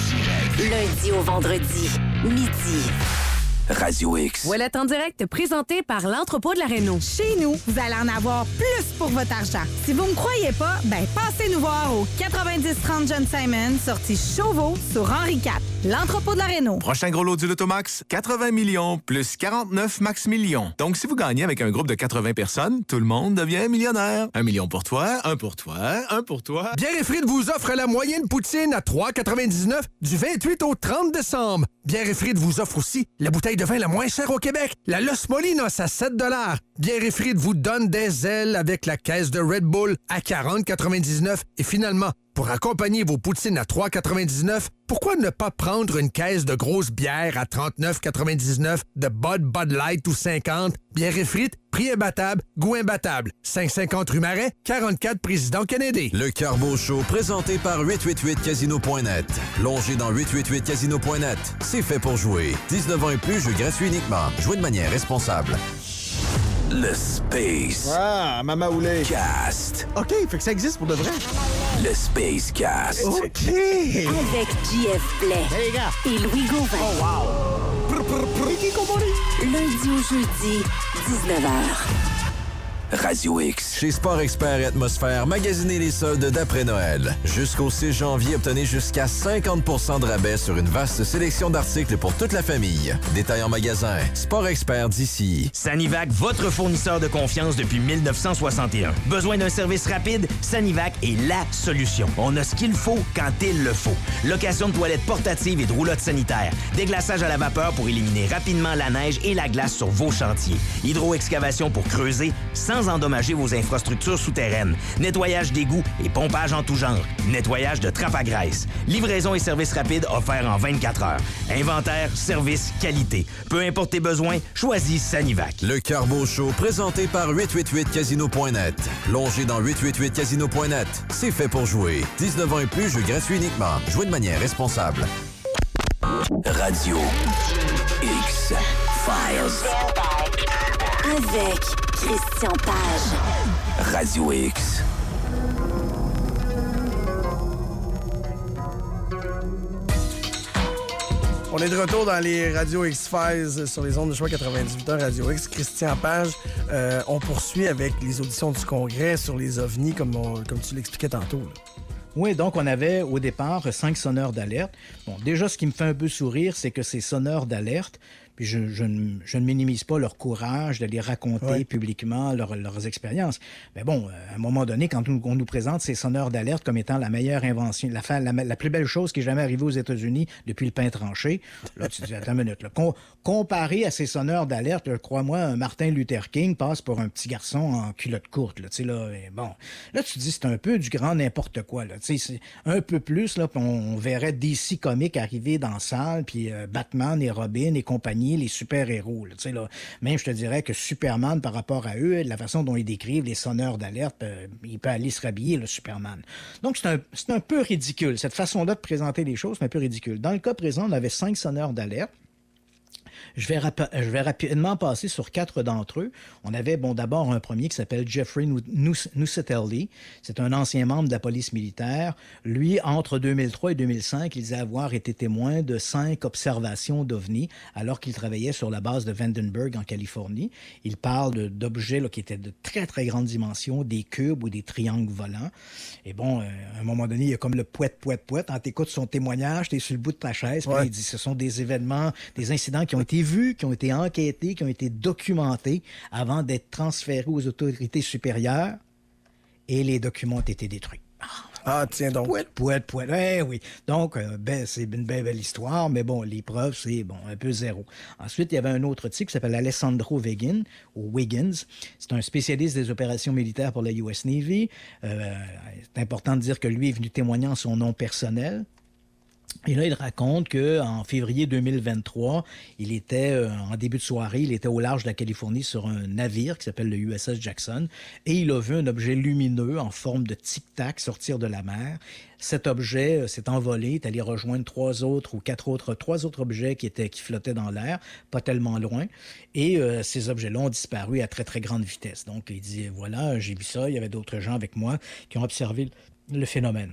Lundi au vendredi, midi. Radio X. Ouellette en direct, présenté par l'entrepôt de la Réno. Chez nous, vous allez en avoir plus pour votre argent. Si vous me croyez pas, ben passez nous voir au quatre-vingt-dix trente John Simon, sortie Chauveau sur Henri quatre. L'entrepôt de la Réno. Prochain gros lot du Lotomax, quatre-vingts millions plus quarante-neuf max millions. Donc, si vous gagnez avec un groupe de quatre-vingts personnes, tout le monde devient millionnaire. Un million pour toi, un pour toi, un pour toi. Bière et Frites vous offre la moyenne poutine à trois quatre-vingt-dix-neuf du vingt-huit au trente décembre. Bière et Frites vous offre aussi la bouteille de vin la moins chère au Québec, la Los Molinos à sept dollars. Bière et frites vous donne des ailes avec la caisse de Red Bull à quarante quatre-vingt-dix-neuf. Et finalement, pour accompagner vos poutines à trois quatre-vingt-dix-neuf, pourquoi ne pas prendre une caisse de grosses bières à trente-neuf quatre-vingt-dix-neuf, de Bud, Bud Light ou cinquante? Bière et frites, prix imbattable, goût imbattable. cinq cent cinquante rue Marais, quarante-quatre Président Kennedy. Le Carbo Show, présenté par huit cent quatre-vingt-huit casino point net. Longé dans huit cent quatre-vingt-huit casino point net. C'est fait pour jouer. dix-neuf ans et plus, jeu gratuit uniquement. Jouez de manière responsable. Le Space. Ah, Mama Oulé. Cast. OK, fait que ça existe pour de vrai. Le Space Cast. OK. Avec J F Blais. Hey, les gars. Et Louis Gauvin. Oh, wow. Prr, prr, prr. Lundi au jeudi, dix-neuf heures. Radio X. Chez Sport Expert et Atmosphère, magasinez les soldes d'après Noël. Jusqu'au six janvier, obtenez jusqu'à cinquante pour cent de rabais sur une vaste sélection d'articles pour toute la famille. Détail en magasin. Sport Expert d'ici. Sanivac, votre fournisseur de confiance depuis mille neuf cent soixante et un. Besoin d'un service rapide? Sanivac est la solution. On a ce qu'il faut quand il le faut. Location de toilettes portatives et de roulottes sanitaires. Déglaçage à la vapeur pour éliminer rapidement la neige et la glace sur vos chantiers. Hydroexcavation pour creuser sans endommager vos infrastructures souterraines. Nettoyage d'égouts et pompage en tout genre. Nettoyage de trappes à graisse. Livraison et service rapide offerts en vingt-quatre heures. Inventaire, service, qualité. Peu importe tes besoins, choisis Sanivac. Le Carbo Show, présenté par huit cent quatre-vingt-huit casino point net. Longé dans huit cent quatre-vingt-huit casino point net. C'est fait pour jouer. dix-neuf ans et plus, jeu gratuit uniquement. Jouez de manière responsable. Radio X Files. Avec Christian Page. Radio X. On est de retour dans les Radio X-Files sur les ondes de choix quatre-vingt-dix-huit heures Radio X. Christian Page, euh, on poursuit avec les auditions du Congrès sur les ovnis, comme, on, comme tu l'expliquais tantôt. Là. Oui, donc on avait au départ cinq sonneurs d'alerte. Bon, déjà, ce qui me fait un peu sourire, c'est que ces sonneurs d'alerte, puis je, je, ne, je ne minimise pas leur courage de les raconter ouais. publiquement, leur, leurs expériences. Mais bon, à un moment donné, quand on, on nous présente ces sonneurs d'alerte comme étant la meilleure invention, la, la, la plus belle chose qui est jamais arrivée aux États-Unis depuis le pain tranché, là, tu te dis, attends une minute, là, com- comparé à ces sonneurs d'alerte, là, crois-moi, un Martin Luther King passe pour un petit garçon en culotte courte, là, tu sais, là, et bon. Là, tu te dis, c'est un peu du grand n'importe quoi, là, tu sais, c'est un peu plus, là, on verrait D C Comics arriver dans la salle, puis euh, Batman et Robin et compagnie, les super-héros. Là, là. Même, je te dirais que Superman, par rapport à eux, la façon dont ils décrivent les sonneurs d'alerte, euh, il peut aller se rhabiller, le Superman. Donc, c'est un, c'est un peu ridicule. Cette façon-là de présenter les choses, c'est un peu ridicule. Dans le cas présent, on avait cinq sonneurs d'alerte. Je vais, rap- je vais rapidement passer sur quatre d'entre eux. On avait, bon, d'abord un premier qui s'appelle Jeffrey Nucetelli. C'est un ancien membre de la police militaire. Lui, entre deux mille trois et deux mille cinq, il disait avoir été témoin de cinq observations d'ovnis alors qu'il travaillait sur la base de Vandenberg en Californie. Il parle de, d'objets là, qui étaient de très, très grandes dimensions, des cubes ou des triangles volants. Et bon, euh, à un moment donné, il y a comme le poète, poète, poète. Quand tu écoutes son témoignage, tu es sur le bout de ta chaise. Puis ouais. il dit ce sont des événements, des incidents qui ont été vus, qui ont été enquêtés, qui ont été documentés avant d'être transférés aux autorités supérieures et les documents ont été détruits. Ah, tiens donc. Pouette, pouette, pouette. Eh oui. Donc, euh, ben, c'est une belle, belle histoire, mais bon, les preuves, c'est bon, un peu zéro. Ensuite, il y avait un autre type qui s'appelle Alessandro Wiggins, ou Wiggins. C'est un spécialiste des opérations militaires pour la U S Navy. Euh, c'est important de dire que lui est venu témoigner en son nom personnel. Et là, il raconte qu'en février deux mille vingt-trois, il était, euh, en début de soirée, il était au large de la Californie sur un navire qui s'appelle le U S S Jackson et il a vu un objet lumineux en forme de tic-tac sortir de la mer. Cet objet euh, s'est envolé, est allé rejoindre trois autres ou quatre autres, trois autres objets qui étaient, qui flottaient dans l'air, pas tellement loin. Et euh, ces objets-là ont disparu à très, très grande vitesse. Donc, il dit, voilà, j'ai vu ça, il y avait d'autres gens avec moi qui ont observé le phénomène.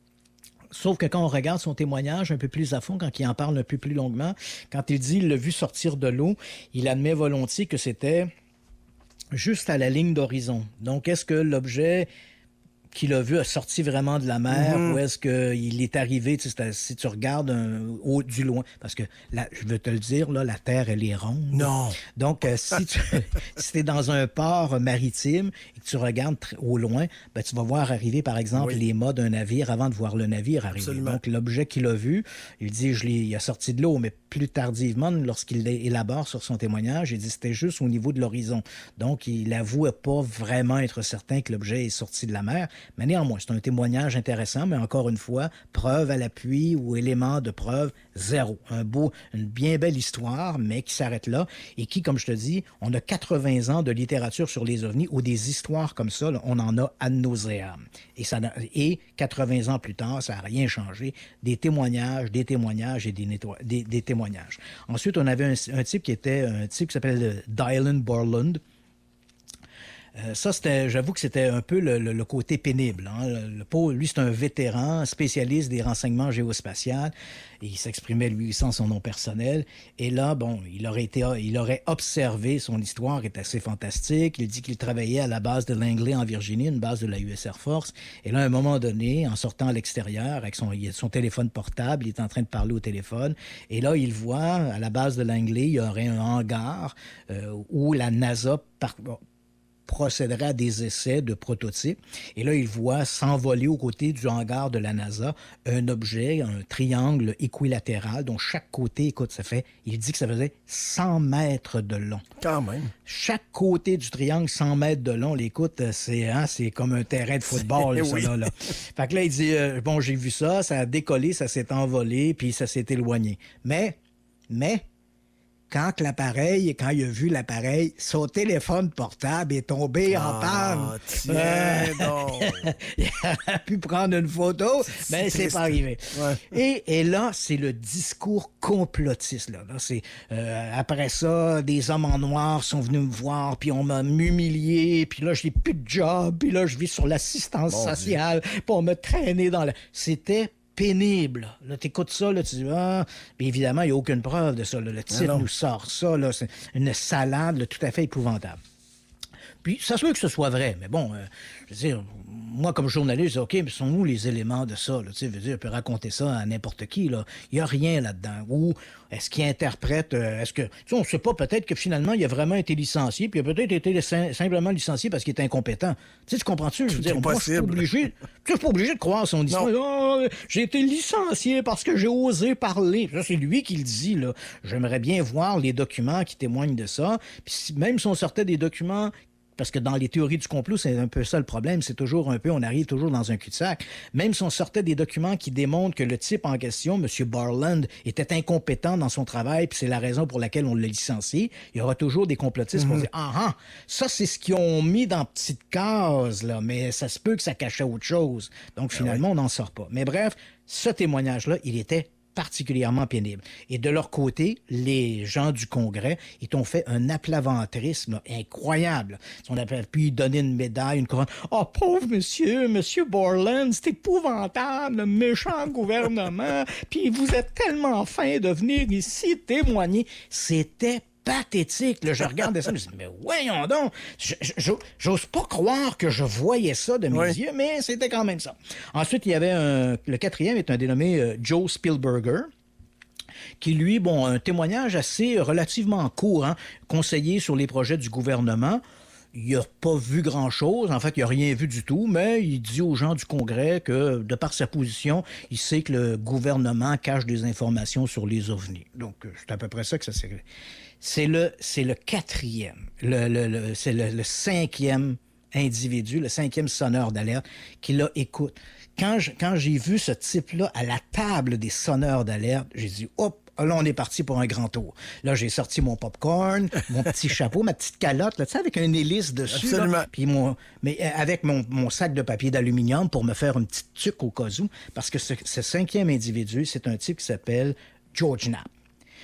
Sauf que quand on regarde son témoignage un peu plus à fond, quand il en parle un peu plus longuement, quand il dit qu'il l'a vu sortir de l'eau, il admet volontiers que c'était juste à la ligne d'horizon. Donc, est-ce que l'objet qu'il a vu sorti vraiment de la mer, Mhm. ou est-ce qu'il est arrivé, tu sais, si tu regardes un, au, du loin, parce que là, je veux te le dire, là, la Terre, elle est ronde. Non. Donc, euh, si tu si es dans un port maritime et que tu regardes tr- au loin, ben, tu vas voir arriver, par exemple, Oui. les mâts d'un navire avant de voir le navire arriver. Absolument. Donc, l'objet qu'il a vu, il dit, je l'ai, il a sorti de l'eau, mais plus tardivement, lorsqu'il élabore sur son témoignage, il dit c'était juste au niveau de l'horizon. Donc, il avoue pas vraiment être certain que l'objet est sorti de la mer, mais néanmoins, c'est un témoignage intéressant, mais encore une fois, preuve à l'appui ou élément de preuve, zéro. Un beau, une bien belle histoire, mais qui s'arrête là et qui, comme je te dis, on a quatre-vingts ans de littérature sur les ovnis ou des histoires comme ça, là, on en a ad nauseam. Et, ça, n'a- et quatre-vingts ans plus tard, ça n'a rien changé. Des témoignages, des témoignages et des, netoi- des, des témoignages. Ensuite, on avait un, un type qui était un type qui s'appelle euh, Dylan Borland. Euh, ça, c'était, j'avoue que c'était un peu le, le- le côté pénible. Hein. Le, le pauvre, lui, c'est un vétéran, spécialiste des renseignements géospatials. Et il s'exprimait, lui, sans son nom personnel. Et là, bon, il aurait été, il aurait observé, son histoire est assez fantastique. Il dit qu'il travaillait à la base de Langley en Virginie, une base de la U S Air Force. Et là, à un moment donné, en sortant à l'extérieur, avec son, il a son téléphone portable, il est en train de parler au téléphone. Et là, il voit, à la base de Langley, il y aurait un hangar euh, où la NASA par, procéderait à des essais de prototypes. Et là, il voit s'envoler aux côtés du hangar de la NASA un objet, un triangle équilatéral dont chaque côté, écoute, ça fait, il dit que ça faisait cent mètres de long. Quand même. Chaque côté du triangle, cent mètres de long, l'écoute, c'est, hein, c'est comme un terrain de football, ça, Oui. là, là. Fait que là, il dit, euh, bon, j'ai vu ça, ça a décollé, ça s'est envolé, puis ça s'est éloigné. Mais, mais, quand l'appareil, quand il a vu l'appareil, son téléphone portable est tombé en panne. tiens Euh, donc. il a pu prendre une photo, mais c'est triste. pas arrivé. Ouais. Et, et là, c'est le discours complotiste. Là. Là, c'est, euh, après ça, des hommes en noir sont venus me voir, puis on m'a humilié, puis là, j'ai plus de job, puis là, je vis sur l'assistance Mon sociale, puis on me traînait dans la... C'était pénible. Là, t'écoutes ça, là, tu dis, ah, puis évidemment, il n'y a aucune preuve de ça. Là. Le titre non. nous sort ça, là, c'est une salade là, tout à fait épouvantable. Puis, ça se peut que ce soit vrai, mais bon, euh, je veux dire, moi, comme journaliste, je dis, OK, mais sont où les éléments de ça? Là? Tu sais, je veux dire, je peux raconter ça à n'importe qui, là. Il n'y a rien là-dedans. Ou est-ce qu'il interprète, euh, est-ce que, tu sais, on ne sait pas, peut-être que finalement, il a vraiment été licencié, puis il a peut-être été sim- simplement licencié parce qu'il est incompétent. Tu sais, tu comprends-tu? Je veux Tout dire, est moi, je suis pas possible. obligé, tu sais, je suis pas obligé de croire son histoire. Ah, j'ai été licencié parce que j'ai osé parler. Ça, c'est lui qui le dit, là. J'aimerais bien voir les documents qui témoignent de ça. Puis si- même si on sortait des documents, parce que dans les théories du complot, c'est un peu ça le problème, c'est toujours un peu, on arrive toujours dans un cul-de-sac. Même si on sortait des documents qui démontrent que le type en question, M. Borland, était incompétent dans son travail, puis c'est la raison pour laquelle on l'a licencié, il y aura toujours des complotistes qui vont dire « Ah ah, ça c'est ce qu'ils ont mis dans petite case, là, mais ça se peut que ça cachait autre chose. » Donc finalement, on n'en sort pas. Mais bref, ce témoignage-là, il était particulièrement pénible. Et de leur côté, les gens du Congrès, ils t'ont fait un aplaventrisme incroyable. On a pu lui donner une médaille, une couronne. « Oh, pauvre monsieur, monsieur Borland, c'est épouvantable, le méchant gouvernement, puis vous êtes tellement fin de venir ici témoigner. » C'était pathétique. Là, je regardais ça, je me dis, mais voyons donc, je- je- j'ose pas croire que je voyais ça de mes Oui. yeux, mais c'était quand même ça. Ensuite, il y avait un, le quatrième est un dénommé euh, Joe Spielberger, qui, lui, bon, un témoignage assez relativement court, hein, conseiller sur les projets du gouvernement. Il n'a pas vu grand-chose. En fait, il n'a rien vu du tout, mais il dit aux gens du Congrès que, de par sa position, il sait que le gouvernement cache des informations sur les ovnis. Donc, euh, c'est à peu près ça que ça s'est... C'est le, c'est le quatrième, le, le, le- c'est le, le cinquième individu, le cinquième sonneur d'alerte qui là, écoute. Quand, je- quand j'ai vu ce type-là à la table des sonneurs d'alerte, j'ai dit, hop, là, on est parti pour un grand tour. Là, j'ai sorti mon popcorn, mon petit chapeau, ma petite calotte, là, tu sais, avec une hélice dessus. là. Absolument. Puis mon, mais euh, avec mon, mon sac de papier d'aluminium pour me faire une petite tuque au cas où, parce que ce, ce cinquième individu, c'est un type qui s'appelle George Knapp.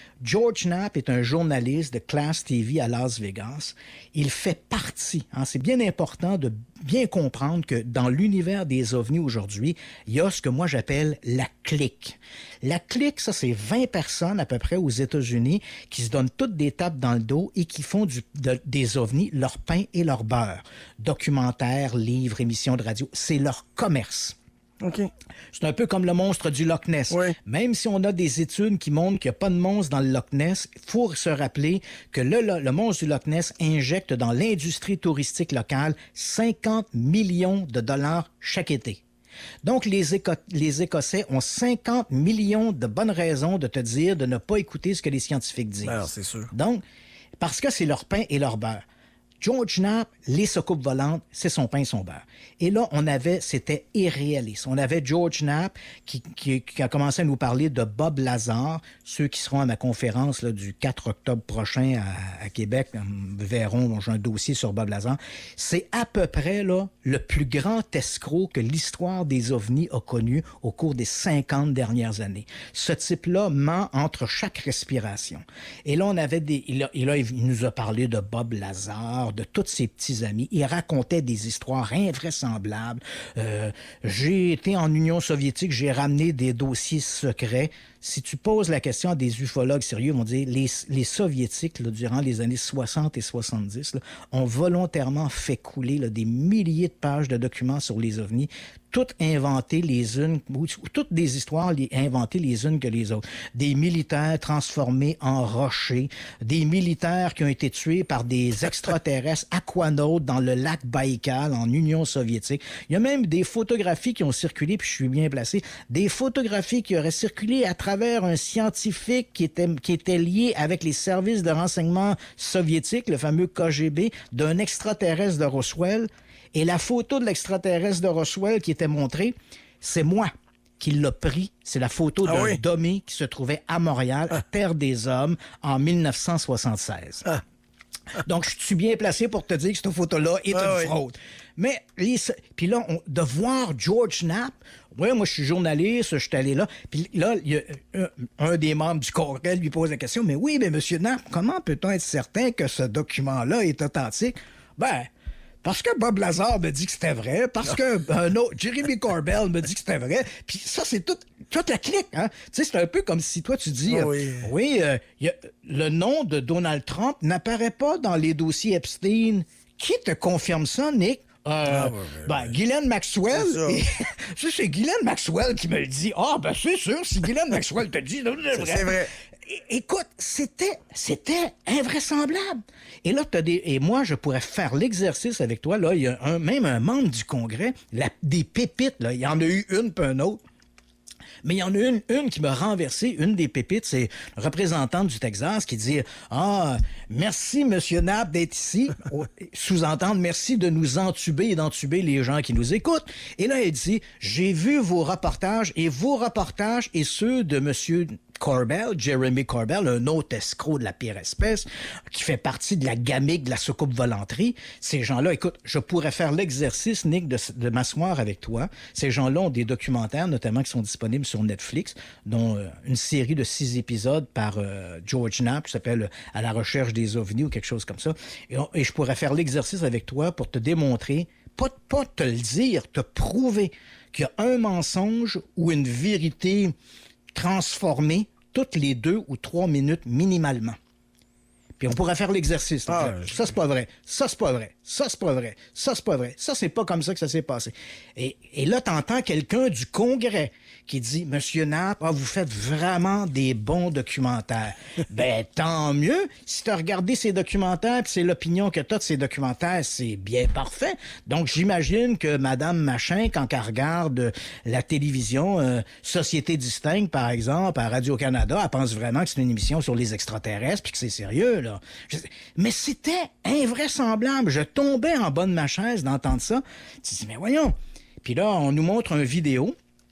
George Knapp est un journaliste de Class T V à Las Vegas. Il fait partie, hein, c'est bien important de bien comprendre que dans l'univers des ovnis aujourd'hui, il y a ce que moi j'appelle la clique. La clique, ça c'est vingt personnes à peu près aux États-Unis qui se donnent toutes des tapes dans le dos et qui font du, de, des ovnis leur pain et leur beurre. Documentaires, livres, émissions de radio, c'est leur commerce. Okay. C'est un peu comme le monstre du Loch Ness. Oui. Même si on a des études qui montrent qu'il n'y a pas de monstre dans le Loch Ness, il faut se rappeler que le, le, le monstre du Loch Ness injecte dans l'industrie touristique locale cinquante millions de dollars chaque été. Donc, les, Éco- les Écossais ont cinquante millions de bonnes raisons de te dire de ne pas écouter ce que les scientifiques disent. Alors, c'est sûr. Donc, parce que c'est leur pain et leur beurre. George Knapp, les soucoupes volantes, c'est son pain et son beurre. Et là, on avait, c'était irréaliste. On avait George Knapp qui, qui, qui a commencé à nous parler de Bob Lazar. Ceux qui seront à ma conférence là, du quatre octobre prochain à, à Québec verront, j'ai un dossier sur Bob Lazar. C'est à peu près là, le plus grand escroc que l'histoire des ovnis a connu au cours des cinquante dernières années. Ce type-là ment entre chaque respiration. Et là, on avait des... Il, a, il, a, il nous a parlé de Bob Lazar, de tous ses petits amis. Il racontait des histoires invraisemblables. Euh, j'ai été en Union soviétique, j'ai ramené des dossiers secrets. Si tu poses la question à des ufologues sérieux, ils vont dire les, les Soviétiques, là, durant les années soixante et soixante-dix, là, ont volontairement fait couler là, des milliers de pages de documents sur les ovnis, toutes inventées les unes, ou, ou toutes des histoires les, inventées les unes que les autres. Des militaires transformés en rochers, des militaires qui ont été tués par des extraterrestres aquanautes dans le lac Baïkal en Union soviétique. Il y a même des photographies qui ont circulé, puis je suis bien placé, des photographies qui auraient circulé à travers un scientifique qui était, qui était lié avec les services de renseignement soviétiques, le fameux K G B, d'un extraterrestre de Roswell. Et la photo de l'extraterrestre de Roswell qui était montrée, c'est moi qui l'a pris. C'est la photo Ah d'un oui? dummy qui se trouvait à Montréal, à Terre des Hommes, en dix-neuf cent soixante-seize. Ah. Donc, je suis bien placé pour te dire que cette photo-là est Ah une oui. fraude. Mais, les- puis là, on- de voir George Knapp, ouais, moi, je suis journaliste, je suis allé là, puis là, il y a un, un des membres du Congrès lui pose la question, mais oui, mais monsieur Knapp, comment peut-on être certain que ce document-là est authentique? Ben, parce que Bob Lazar me dit que c'était vrai, parce que un autre, Jeremy Corbell me dit que c'était vrai, puis ça, c'est tout, toute la clique, hein? Tu sais, c'est un peu comme si toi, tu dis, Ah euh, oui. oui, euh, y a- le nom de Donald Trump n'apparaît pas dans les dossiers Epstein. Qui te confirme ça, Nick? Euh, Ah, ouais, ouais, ben, Ghislaine Maxwell. C'est ça. Et- ça, c'est Ghislaine Maxwell qui me le dit. Ah, ben, c'est sûr, si Ghislaine Maxwell te dit, c'est vrai. C'est vrai. É- Écoute, c'était, c'était invraisemblable. Et là, t'as des, et moi, je pourrais faire l'exercice avec toi. Là, il y a un, même un membre du Congrès, la- des pépites, là. Il y en a eu une, puis un autre. Mais il y en a une, une qui m'a renversé, une des pépites, c'est la représentante du Texas qui dit « Ah, merci, Monsieur Knapp, d'être ici. » Sous-entendre « Merci de nous entuber et d'entuber les gens qui nous écoutent. » Et là, elle dit « J'ai vu vos reportages et vos reportages et ceux de Monsieur Corbell, Jeremy Corbell, un autre escroc de la pire espèce, qui fait partie de la gamique de la soucoupe volanterie. Ces gens-là, écoute, je pourrais faire l'exercice, Nick, de, de m'asseoir avec toi. Ces gens-là ont des documentaires, notamment qui sont disponibles sur Netflix, dont euh, une série de six épisodes par euh, George Knapp, qui s'appelle « À la recherche des ovnis » ou quelque chose comme ça. Et, on- et je pourrais faire l'exercice avec toi pour te démontrer, pas, pas te le dire, te prouver qu'il y a un mensonge ou une vérité transformée toutes les deux ou trois minutes minimalement. Puis on pourrait faire l'exercice. Ah, ça, c'est pas vrai. Ça, c'est pas vrai. Ça, c'est pas vrai. Ça, c'est pas vrai. Ça, c'est pas comme ça que ça s'est passé. Et, et là, t'entends quelqu'un du Congrès qui dit, Monsieur Knapp, ah, vous faites vraiment des bons documentaires. Ben, tant mieux. Si t'as regardé ces documentaires, puis c'est l'opinion que t'as de ces documentaires, c'est bien parfait. Donc, j'imagine que Madame Machin, quand elle regarde la télévision, euh, Société Distincte, par exemple, à Radio-Canada, elle pense vraiment que c'est une émission sur les extraterrestres, puis que c'est sérieux, là. Je- Mais c'était invraisemblable. Je tombais en bas de ma chaise d'entendre ça. Tu te dis, mais voyons. Puis là, on nous montre une vidéo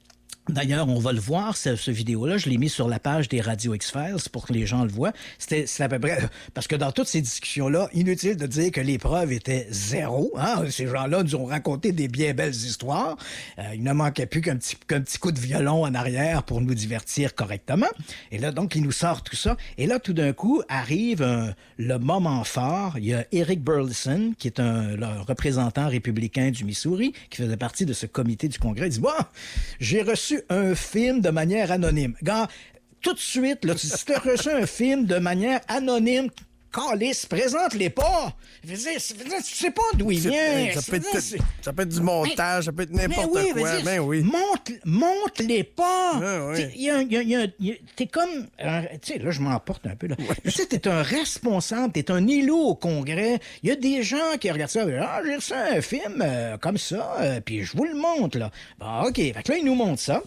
D'ailleurs, on va le voir, ce, ce vidéo-là. Je l'ai mis sur la page des Radio X-Files pour que les gens le voient. C'était, c'est à peu près... Parce que dans toutes ces discussions-là, inutile de dire que les preuves étaient zéro. Hein? Ces gens-là nous ont raconté des bien belles histoires. Euh, il ne manquait plus qu'un petit, qu'un petit coup de violon en arrière pour nous divertir correctement. Et là, donc, ils nous sortent tout ça. Et là, tout d'un coup, arrive un, le moment fort. Il y a Eric Burleson, qui est un le représentant républicain du Missouri, qui faisait partie de ce comité du Congrès. Il dit, bon, j'ai reçu un film de manière anonyme. Gars, tout de suite, là, si tu as reçu un film de manière anonyme, calice, présente-les pas. Je veux dire, je veux dire, tu sais pas d'où il vient. Ça peut, être, c'est... ça peut être du montage, mais, ça peut être n'importe oui, quoi. Ben oui. Monte, monte-les pas. Ah, oui. Y a, y a, y a, y a, t'es comme... Euh, tu sais, là, je m'emporte un peu. Là. Ouais. Tu sais, t'es un responsable, t'es un élu au Congrès. Il y a des gens qui regardent ça. Ah, j'ai reçu un film euh, comme ça, euh, puis je vous le montre, là. Bon, OK. Fait que là, ils nous montrent ça.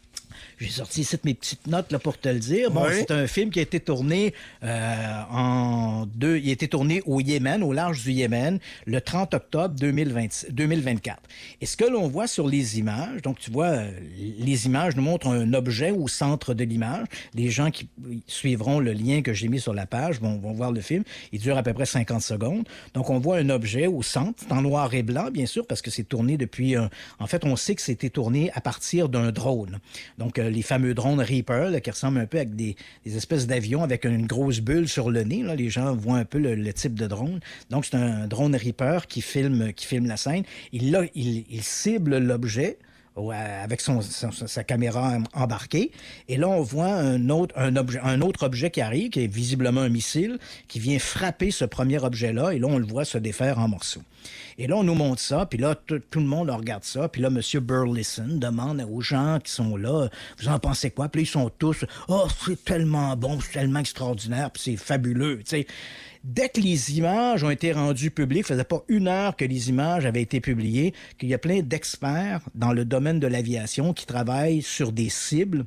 J'ai sorti ici mes petites notes là, pour te le dire. Bon, oui. C'est un film qui a été tourné euh, en deux. Il a été tourné au Yémen, au large du Yémen, le trente octobre deux mille vingt-quatre. Et ce que l'on voit sur les images, donc tu vois, les images nous montrent un objet au centre de l'image. Les gens qui suivront le lien que j'ai mis sur la page vont, vont voir le film. Il dure à peu près cinquante secondes. Donc, on voit un objet au centre, en noir et blanc, bien sûr, parce que c'est tourné depuis... Un... En fait, on sait que c'était tourné à partir d'un drone. Donc, les fameux drones Reaper, là, qui ressemblent un peu à des, des espèces d'avions avec une grosse bulle sur le nez. Là. Les gens voient un peu le, le type de drone. Donc, c'est un drone Reaper qui filme, qui filme la scène. Il, là, il, il cible l'objet avec son, son, sa caméra embarquée. Et là, on voit un autre, un, objet, un autre objet qui arrive, qui est visiblement un missile, qui vient frapper ce premier objet-là. Et là, on le voit se défaire en morceaux. Et là, on nous montre ça, puis là, tout, tout le monde regarde ça. Puis là, M. Burleson demande aux gens qui sont là, vous en pensez quoi? Puis là, ils sont tous, oh, c'est tellement bon, c'est tellement extraordinaire, puis c'est fabuleux, tu sais. Dès que les images ont été rendues publiques, ça faisait pas une heure que les images avaient été publiées, qu'il y a plein d'experts dans le domaine de l'aviation qui travaillent sur des cibles,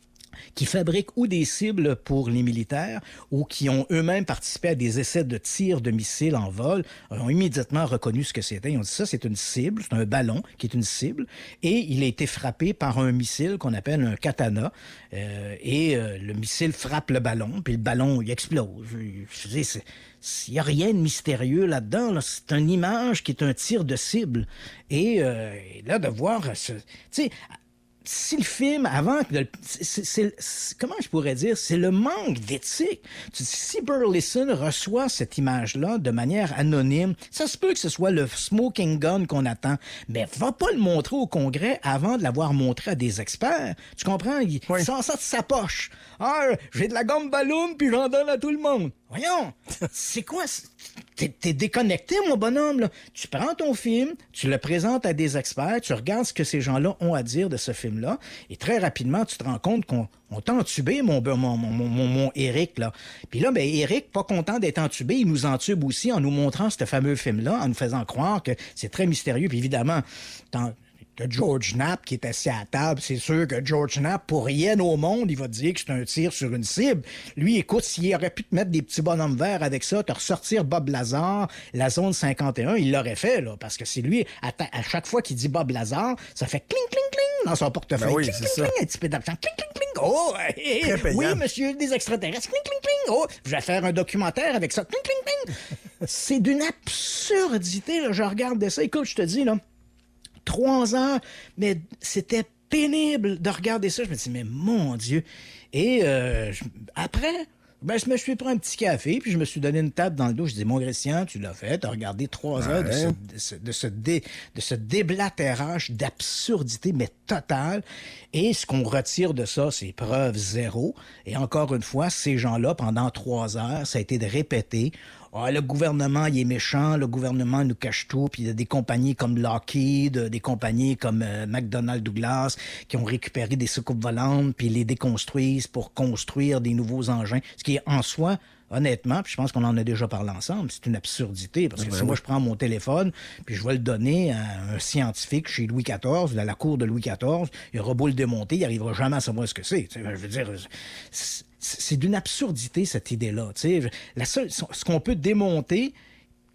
qui fabriquent ou des cibles pour les militaires ou qui ont eux-mêmes participé à des essais de tir de missiles en vol, ont immédiatement reconnu ce que c'était. Ils ont dit ça, c'est une cible, c'est un ballon qui est une cible, et il a été frappé par un missile qu'on appelle un katana, euh, et euh, le missile frappe le ballon, puis le ballon, il explose. Je veux dire, il n'y a rien de mystérieux là-dedans. Là. C'est une image qui est un tir de cible. Et, euh, et là, de voir... Ce, tu sais, si le film, avant... C'est, c'est, c'est, comment je pourrais dire? C'est le manque d'éthique. Si Burleson reçoit cette image-là de manière anonyme, ça se peut que ce soit le smoking gun qu'on attend, mais va pas le montrer au Congrès avant de l'avoir montré à des experts. Tu comprends? Il oui. sort ça de sa poche. Ah, j'ai de la gomme ballon, puis j'en donne à tout le monde. Voyons, c'est quoi? T'es, t'es déconnecté, mon bonhomme, là. Tu prends ton film, tu le présentes à des experts, tu regardes ce que ces gens-là ont à dire de ce film-là, et très rapidement, tu te rends compte qu'on on t'a entubé, mon, mon, mon, mon, mon Eric, là. Puis là, ben Eric, pas content d'être entubé, il nous entube aussi en nous montrant ce fameux film-là, en nous faisant croire que c'est très mystérieux, puis évidemment, t'en... que George Knapp qui est assis à la table, c'est sûr que George Knapp, pour rien au monde, il va te dire que c'est un tir sur une cible. Lui, écoute, s'il aurait pu te mettre des petits bonhommes verts avec ça, te ressortir Bob Lazar, la zone cinquante et un, il l'aurait fait, là, parce que c'est lui, à, ta, à chaque fois qu'il dit Bob Lazar, ça fait cling, cling, cling dans son portefeuille. Ben oui, cling, cling, cling, un petit peu d'argent. Cling, cling, cling. Oh, hey, oui, monsieur des extraterrestres. Cling, cling, cling. Oh, je vais faire un documentaire avec ça. Cling, cling, cling. C'est d'une absurdité, là. Je regarde ça. Écoute, je te dis, là, trois heures, mais c'était pénible de regarder ça. Je me dis, mais mon Dieu. Et euh, je, après, ben, je me suis pris un petit café, puis je me suis donné une tape dans le dos. Je dis, mon Christian, tu l'as fait, tu as regardé trois heures de ce, de ce, de ce, dé, de ce déblatérage d'absurdité, mais total. Et ce qu'on retire de ça, c'est preuve zéro. Et encore une fois, ces gens-là, pendant trois heures, ça a été de répéter. Ah, le gouvernement, il est méchant, le gouvernement nous cache tout, puis il y a des compagnies comme Lockheed, des compagnies comme euh, McDonnell Douglas qui ont récupéré des soucoupes volantes, puis les déconstruisent pour construire des nouveaux engins, ce qui est en soi, honnêtement, puis je pense qu'on en a déjà parlé ensemble, c'est une absurdité, parce que oui, si oui. moi je prends mon téléphone, puis je vais le donner à un scientifique chez Louis quatorze, à la cour de Louis quatorze, il aura beau le démonter, il n'arrivera jamais à savoir ce que c'est. Je veux dire... C'est... C'est d'une absurdité, cette idée-là. La seule, ce qu'on peut démonter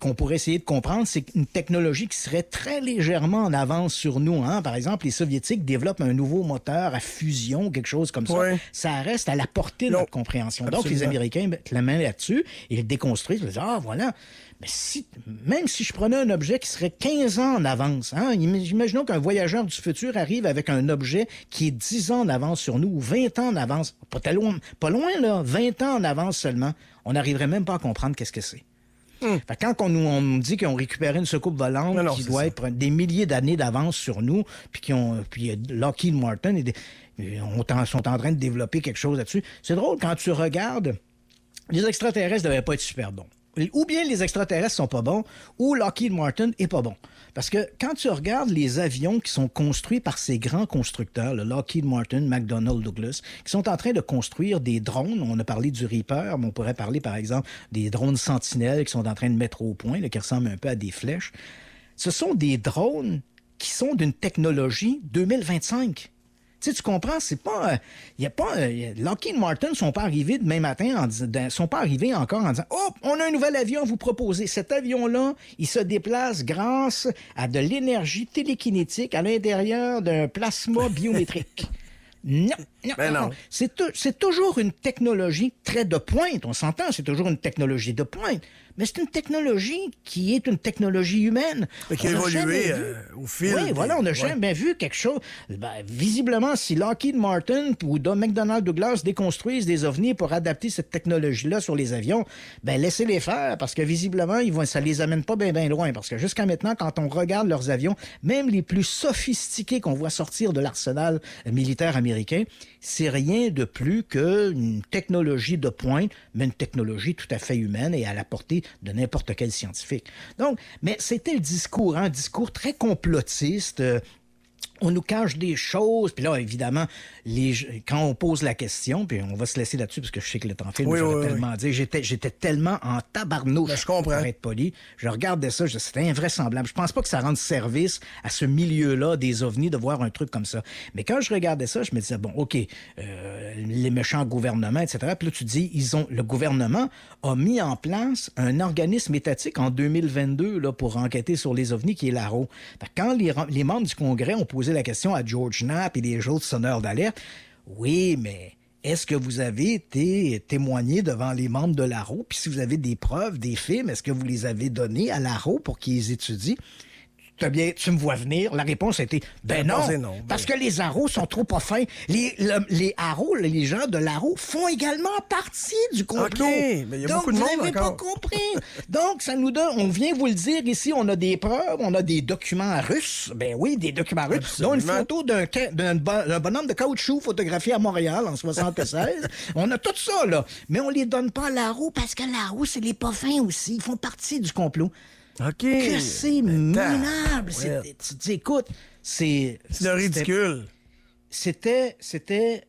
qu'on pourrait essayer de comprendre, c'est une technologie qui serait très légèrement en avance sur nous. Hein? Par exemple, les Soviétiques développent un nouveau moteur à fusion, quelque chose comme ça. Ouais. Ça reste à la portée de Non. notre compréhension. Absolument. Donc, les Américains mettent la main là-dessus, ils le déconstruisent, ils disent, ah, voilà. Mais si, même si je prenais un objet qui serait quinze ans en avance, hein, imaginons qu'un voyageur du futur arrive avec un objet qui est dix ans en avance sur nous, ou vingt ans en avance, pas, très loin, pas loin, là, vingt ans en avance seulement, on n'arriverait même pas à comprendre qu'est-ce que c'est. Hum. Fait que quand on nous, on nous dit qu'ils ont récupéré une soucoupe volante non, non, qui c'est doit ça. être des milliers d'années d'avance sur nous, puis qui ont, puis Lockheed Martin et des, on t'en- sont en train de développer quelque chose là-dessus. C'est drôle, quand tu regardes, les extraterrestres ne devaient pas être super bons. Ou bien les extraterrestres sont pas bons, ou Lockheed Martin est pas bon. Parce que quand tu regardes les avions qui sont construits par ces grands constructeurs, le Lockheed Martin, McDonnell Douglas, qui sont en train de construire des drones, on a parlé du Reaper, mais on pourrait parler par exemple des drones Sentinelle qui sont en train de mettre au point, là, qui ressemblent un peu à des flèches. Ce sont des drones qui sont d'une technologie deux mille vingt-cinq. Tu sais, tu comprends, c'est pas... Il y a pas... euh, Lockheed Martin ne sont pas arrivés demain matin, en dis- dans- sont pas arrivés encore en disant « Oh, on a un nouvel avion à vous proposer. » Cet avion-là, il se déplace grâce à de l'énergie télékinétique à l'intérieur d'un plasma biométrique. Non, non, Ben non. non. C'est, tou- c'est toujours une technologie très de pointe. On s'entend, c'est toujours une technologie de pointe. Mais c'est une technologie qui est une technologie humaine. Mais qui a On n'a évolué jamais vu- euh, au fil. Oui, des- voilà, on n'a ouais. jamais vu quelque chose. Ben, visiblement, si Lockheed Martin ou McDonnell Douglas déconstruisent des ovnis pour adapter cette technologie-là sur les avions, ben laissez-les faire, parce que visiblement, ils vont, ça les amène pas bien bien loin. Parce que jusqu'à maintenant, quand on regarde leurs avions, même les plus sophistiqués qu'on voit sortir de l'arsenal militaire américain, c'est rien de plus qu'une technologie de pointe, mais une technologie tout à fait humaine et à la portée de n'importe quel scientifique. Donc, mais c'était le discours, hein, un discours très complotiste. euh, on nous cache des choses. Puis là, évidemment, les, quand on pose la question, puis on va se laisser là-dessus, parce que je sais que le temps file, Oui, j'aurais oui, tellement dit. J'étais, j'étais tellement en tabarnouche, Ben, je comprends. pour être poli. Je regardais ça, je, c'était invraisemblable. Je pense pas que ça rende service à ce milieu-là des ovnis de voir un truc comme ça. Mais quand je regardais ça, je me disais, bon, OK, euh, les méchants gouvernements, et cetera. Puis là, tu dis, ils ont, le gouvernement a mis en place un organisme étatique en deux mille vingt-deux là, pour enquêter sur les ovnis, qui est l'A R O. Fait que quand les, les membres du Congrès ont posé la question à George Knapp et les autres sonneurs d'alerte, oui, mais est-ce que vous avez été témoigné devant les membres de l'A R O? Puis si vous avez des preuves, des films, est-ce que vous les avez donnés à l'A R O pour qu'ils les étudient? T'as bien, tu me vois venir? La réponse a été ben La non, réponse est non, ben- parce que les A R O sont trop pas fins. Les, le- les A R O, les gens de l'A R O font également partie du complot. OK, mais il y a Donc, beaucoup de vous monde n'avez encore. pas compris. Donc, ça nous donne, on vient vous le dire ici, on a des preuves, on a des documents russes. Ben oui, des documents russes. Dont une Absolument. photo d'un, ca- d'un, bon- d'un bonhomme de caoutchouc photographié à Montréal en soixante-seize. On a tout ça, là. Mais on les donne pas à l'A R O parce que l'A R O, c'est les pas fins aussi. Ils font partie du complot. OK. Que c'est minable. ouais. C'est- Tu dis, écoute, c'est... C'est le ridicule. C'était... C'était...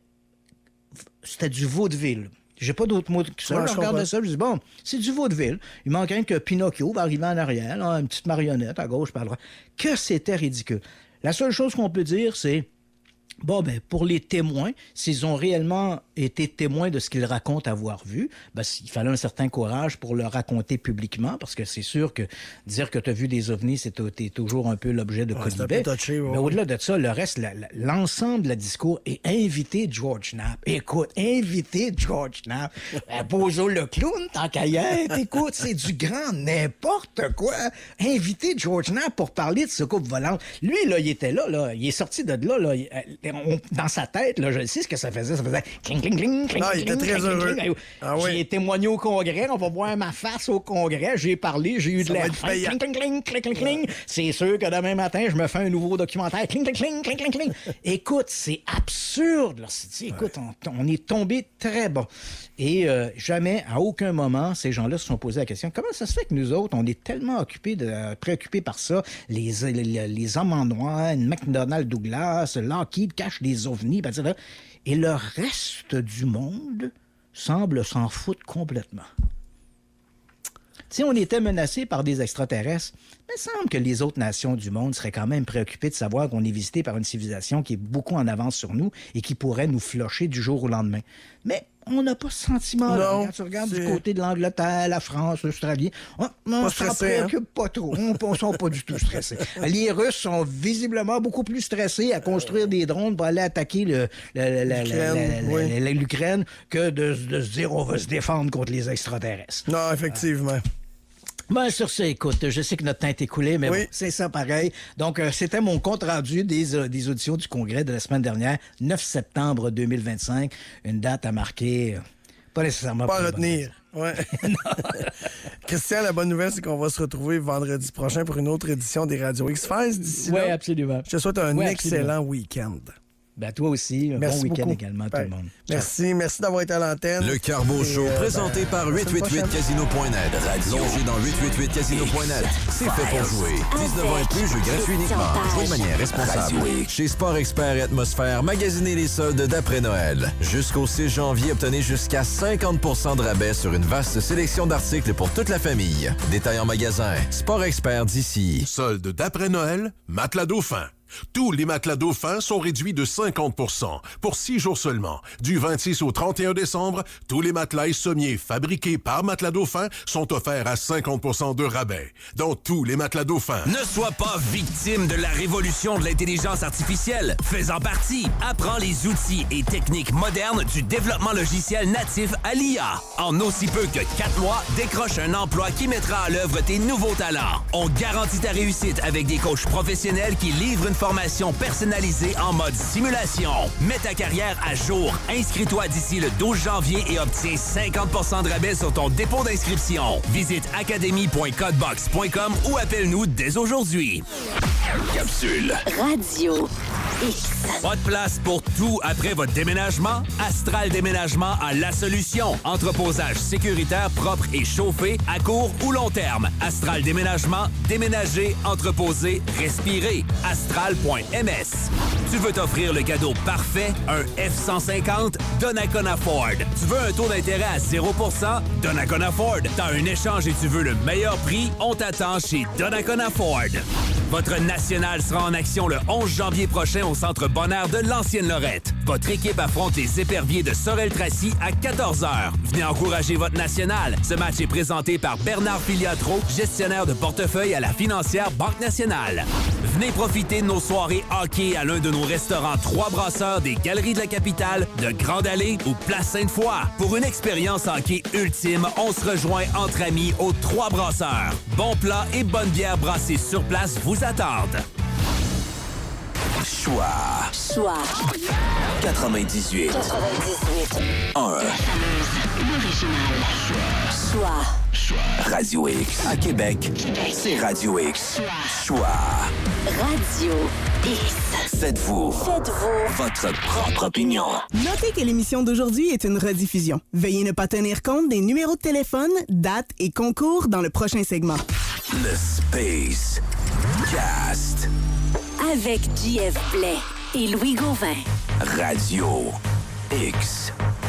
C'était du vaudeville. J'ai pas d'autres mots que ça. Ouais, je je regardais comprends. ça, je dis, bon, c'est du vaudeville. Il manque rien que Pinocchio va arriver en arrière, là, une petite marionnette à gauche, par droite. Que c'était ridicule. La seule chose qu'on peut dire, c'est, bon, ben, pour les témoins, s'ils ont réellement été témoins de ce qu'ils racontent avoir vu, ben, il fallait un certain courage pour le raconter publiquement, parce que c'est sûr que dire que tu as vu des ovnis, c'est t'es toujours un peu l'objet de Ouais, c'est un colibet. peu touché, ouais, Mais ouais. au-delà de ça, le reste, la- la- l'ensemble de la discours est invité George Knapp. Écoute, invité George Knapp. Ben, Bozo le clown, tant qu'à y être. Écoute, c'est du grand n'importe quoi. Invité George Knapp pour parler de ce couple volante. Lui, là, il était là, là. Il est sorti de là, là. Il- euh, on- dans sa tête, là, je sais ce que ça faisait. Ça faisait cling, cling, cling, cling, Ah, il était cling, très cling, heureux. cling. Ah oui. J'ai témoigné au Congrès. On va voir ma face au Congrès. J'ai parlé. J'ai eu de Ça va l'air être fin. payant. Cling, cling, cling, cling, cling, cling. C'est sûr que demain matin, je me fais un nouveau documentaire. Cling, cling, cling, cling, cling, cling. Écoute, c'est absurde. Là. C'est- Écoute, on, on est tombé très bas. Et euh, jamais, à aucun moment, ces gens-là se sont posés la question, comment ça se fait que nous autres, on est tellement occupés, de, préoccupés par ça, les, les, les hommes en noir, McDonnell Douglas, Lockheed cache des ovnis, et cetera. Et le reste du monde semble s'en foutre complètement. Si on était menacé par des extraterrestres, il me semble que les autres nations du monde seraient quand même préoccupées de savoir qu'on est visité par une civilisation qui est beaucoup en avance sur nous et qui pourrait nous flocher du jour au lendemain. Mais on n'a pas ce sentiment-là. Non, Quand tu regardes c'est- du côté de l'Angleterre, la France, l'Australie, on on Pas s'en stressé, hein? préoccupe pas trop. On ne sont pas du tout stressés. Les Russes sont visiblement beaucoup plus stressés à construire des drones pour aller attaquer le- le- le- la- la- L'Ukraine, la- oui. la- l'Ukraine que de, de se dire on va se défendre contre les extraterrestres. Non, effectivement. Ben, sur ça, écoute, je sais que notre temps est écoulé, mais Oui. bon, c'est ça pareil. Donc, euh, c'était mon compte-rendu des, euh, des auditions du Congrès de la semaine dernière, neuf septembre deux mille vingt-cinq. Une date à marquer, euh, pas nécessairement... Pas à pour le retenir. Ouais. Christian, la bonne nouvelle, c'est qu'on va se retrouver vendredi prochain pour une autre édition des Radio X-Files. D'ici Oui, là, absolument. je te souhaite un Ouais, excellent absolument. week-end. Ben, toi aussi, un Merci bon week-end beaucoup. également à tout Ben, le monde. Merci, merci d'avoir été à l'antenne. Le Carbo Et, Show, euh, présenté ben, par à la huit semaine huit huit prochaine. casino point net. Plongez dans huit huit huit casino point net. C'est fait pour jouer. dix-neuf ans et plus, jeux gratuits uniquement. Jouez de manière responsable. Chez Sport Expert et Atmosphère, magasinez les soldes d'après Noël. Jusqu'au six janvier, obtenez jusqu'à cinquante pour cent de rabais sur une vaste sélection d'articles pour toute la famille. Détail en magasin. Sport Expert d'ici. Solde d'après Noël, Matelas Dauphin. Tous les matelas Dauphin sont réduits de cinquante pour cent pour six jours seulement. Du vingt-six au trente et un décembre, tous les matelas et sommiers fabriqués par Matelas Dauphin sont offerts à cinquante pour cent de rabais. Dans tous les matelas Dauphin. Ne sois pas victime de la révolution de l'intelligence artificielle. Fais-en partie. Apprends les outils et techniques modernes du développement logiciel natif à l'I A. En aussi peu que quatre mois, décroche un emploi qui mettra à l'œuvre tes nouveaux talents. On garantit ta réussite avec des coachs professionnels qui livrent une formation personnalisée en mode simulation. Mets ta carrière à jour. Inscris-toi d'ici le douze janvier et obtiens cinquante pour cent de rabais sur ton dépôt d'inscription. Visite academy point codebox point com ou appelle-nous dès aujourd'hui. Capsule. Radio X. Pas de place pour tout après votre déménagement? Astral Déménagement a la solution. Entreposage sécuritaire, propre et chauffé à court ou long terme. Astral Déménagement, déménager, entreposer, respirer. astral point m s. Tu veux t'offrir le cadeau parfait? Un F cent cinquante? Donnacona Ford. Tu veux un taux d'intérêt à zéro pour cent? Donnacona Ford. T'as un échange et tu veux le meilleur prix? On t'attend chez Donnacona Ford. Votre national sera en action le onze janvier prochain au Centre Bonheur de l'Ancienne-Lorette. Votre équipe affronte les éperviers de Sorel-Tracy à quatorze heures. Venez encourager votre national. Ce match est présenté par Bernard Filiatro, gestionnaire de portefeuille à la financière Banque Nationale. Venez profiter de nos soirées hockey à l'un de nos restaurants Trois Brasseurs des Galeries de la Capitale, de Grande Allée ou Place Sainte-Foy. Pour une expérience hockey ultime, on se rejoint entre amis aux Trois Brasseurs. Bons plats et bonne bière brassée sur place vous attendent. Choix. Choix. quatre-vingt-dix-huit. quatre-vingt-dix-huit. un. L'original. Choix. Choix. Radio X. À Québec, c'est Radio X. Choix. Radio X. Faites-vous. Faites-vous. Votre propre opinion. Notez que l'émission d'aujourd'hui est une rediffusion. Veuillez ne pas tenir compte des numéros de téléphone, dates et concours dans le prochain segment. Le Space Cast. Avec J F Blais et Louis Gauvin. Radio X.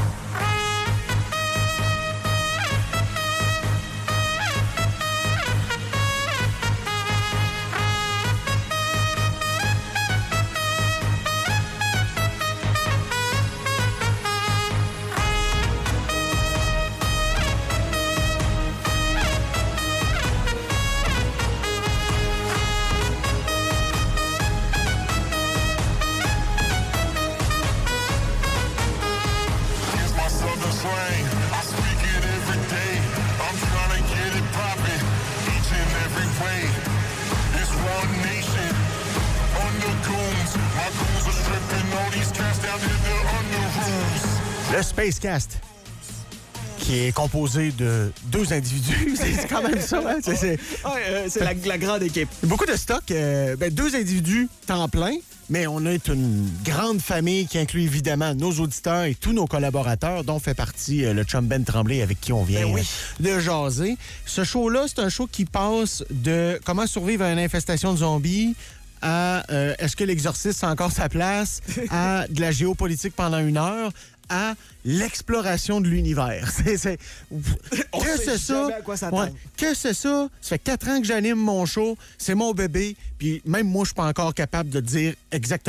Le Space Cast, qui est composé de deux individus. C'est quand même ça, hein? C'est, c'est... Ouais, euh, c'est la, la grande équipe. Beaucoup de stock. Euh, ben, deux individus temps plein, mais on est une grande famille qui inclut évidemment nos auditeurs et tous nos collaborateurs, dont fait partie euh, le chum Ben Tremblay avec qui on vient Ben oui. euh, de jaser. Ce show-là, c'est un show qui passe de comment survivre à une infestation de zombies à euh, est-ce que l'exorciste a encore sa place, à de la géopolitique pendant une heure, à l'exploration de l'univers. C'est, c'est... On Que sait c'est ça? jamais à quoi s'attendre. Ouais. Que c'est ça? Ça fait quatre ans que j'anime mon show. C'est mon bébé. Puis même moi, je suis pas encore capable de dire exactement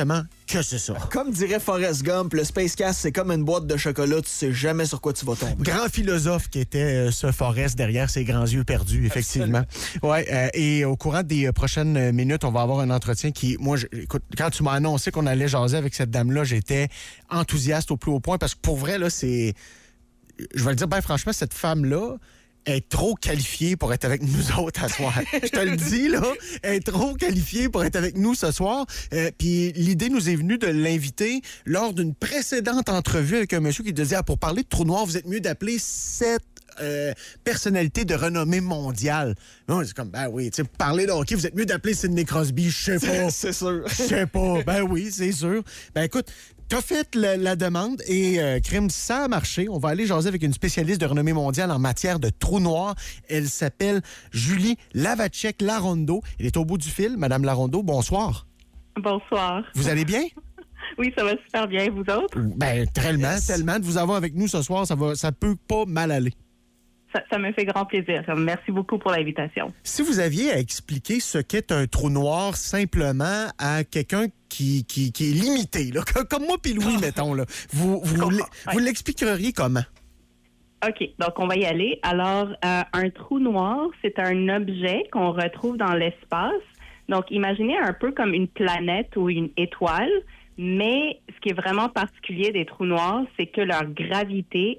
que c'est ça. Comme dirait Forrest Gump, le Space Cast, c'est comme une boîte de chocolat, tu sais jamais sur quoi tu vas tomber. Grand philosophe qui était euh, ce Forrest derrière ses grands yeux perdus, effectivement. Ouais, euh, et au courant des euh, prochaines minutes, on va avoir un entretien qui, moi, je, écoute, quand tu m'as annoncé qu'on allait jaser avec cette dame-là, j'étais enthousiaste au plus haut point parce que pour vrai, là, c'est... Je vais le dire, ben franchement, cette femme-là est trop qualifiée pour être avec nous autres à soir. Je te le dis, là, elle est trop qualifiée pour être avec nous ce soir. Euh, Puis l'idée nous est venue de l'inviter lors d'une précédente entrevue avec un monsieur qui disait, ah, pour parler de trou noir, vous êtes mieux d'appeler cette euh, personnalité de renommée mondiale. Non, c'est comme, ben oui, tu sais, parler de hockey, vous êtes mieux d'appeler Sidney Crosby, je sais pas. C'est sûr. Je sais pas. Ben oui, c'est sûr. Ben écoute, t'as fait la, la demande et euh, crime, ça a marché. On va aller jaser avec une spécialiste de renommée mondiale en matière de trous noirs. Elle s'appelle Julie Lavacek-Larondo. Elle est au bout du fil. Madame Larondo, bonsoir. Bonsoir. Vous allez bien? Oui, ça va super bien. Vous autres? Ben, tellement, Yes. tellement. De vous avoir avec nous ce soir, ça va, ça peut pas mal aller. Ça, ça me fait grand plaisir. Merci beaucoup pour l'invitation. Si vous aviez à expliquer ce qu'est un trou noir simplement à quelqu'un qui, qui, qui est limité, là, comme moi puis Louis, mettons, là, vous, vous, l- vous l'expliqueriez comment? OK, donc on va y aller. Alors, euh, un trou noir, c'est un objet qu'on retrouve dans l'espace. Donc, imaginez un peu comme une planète ou une étoile, mais ce qui est vraiment particulier des trous noirs, c'est que leur gravité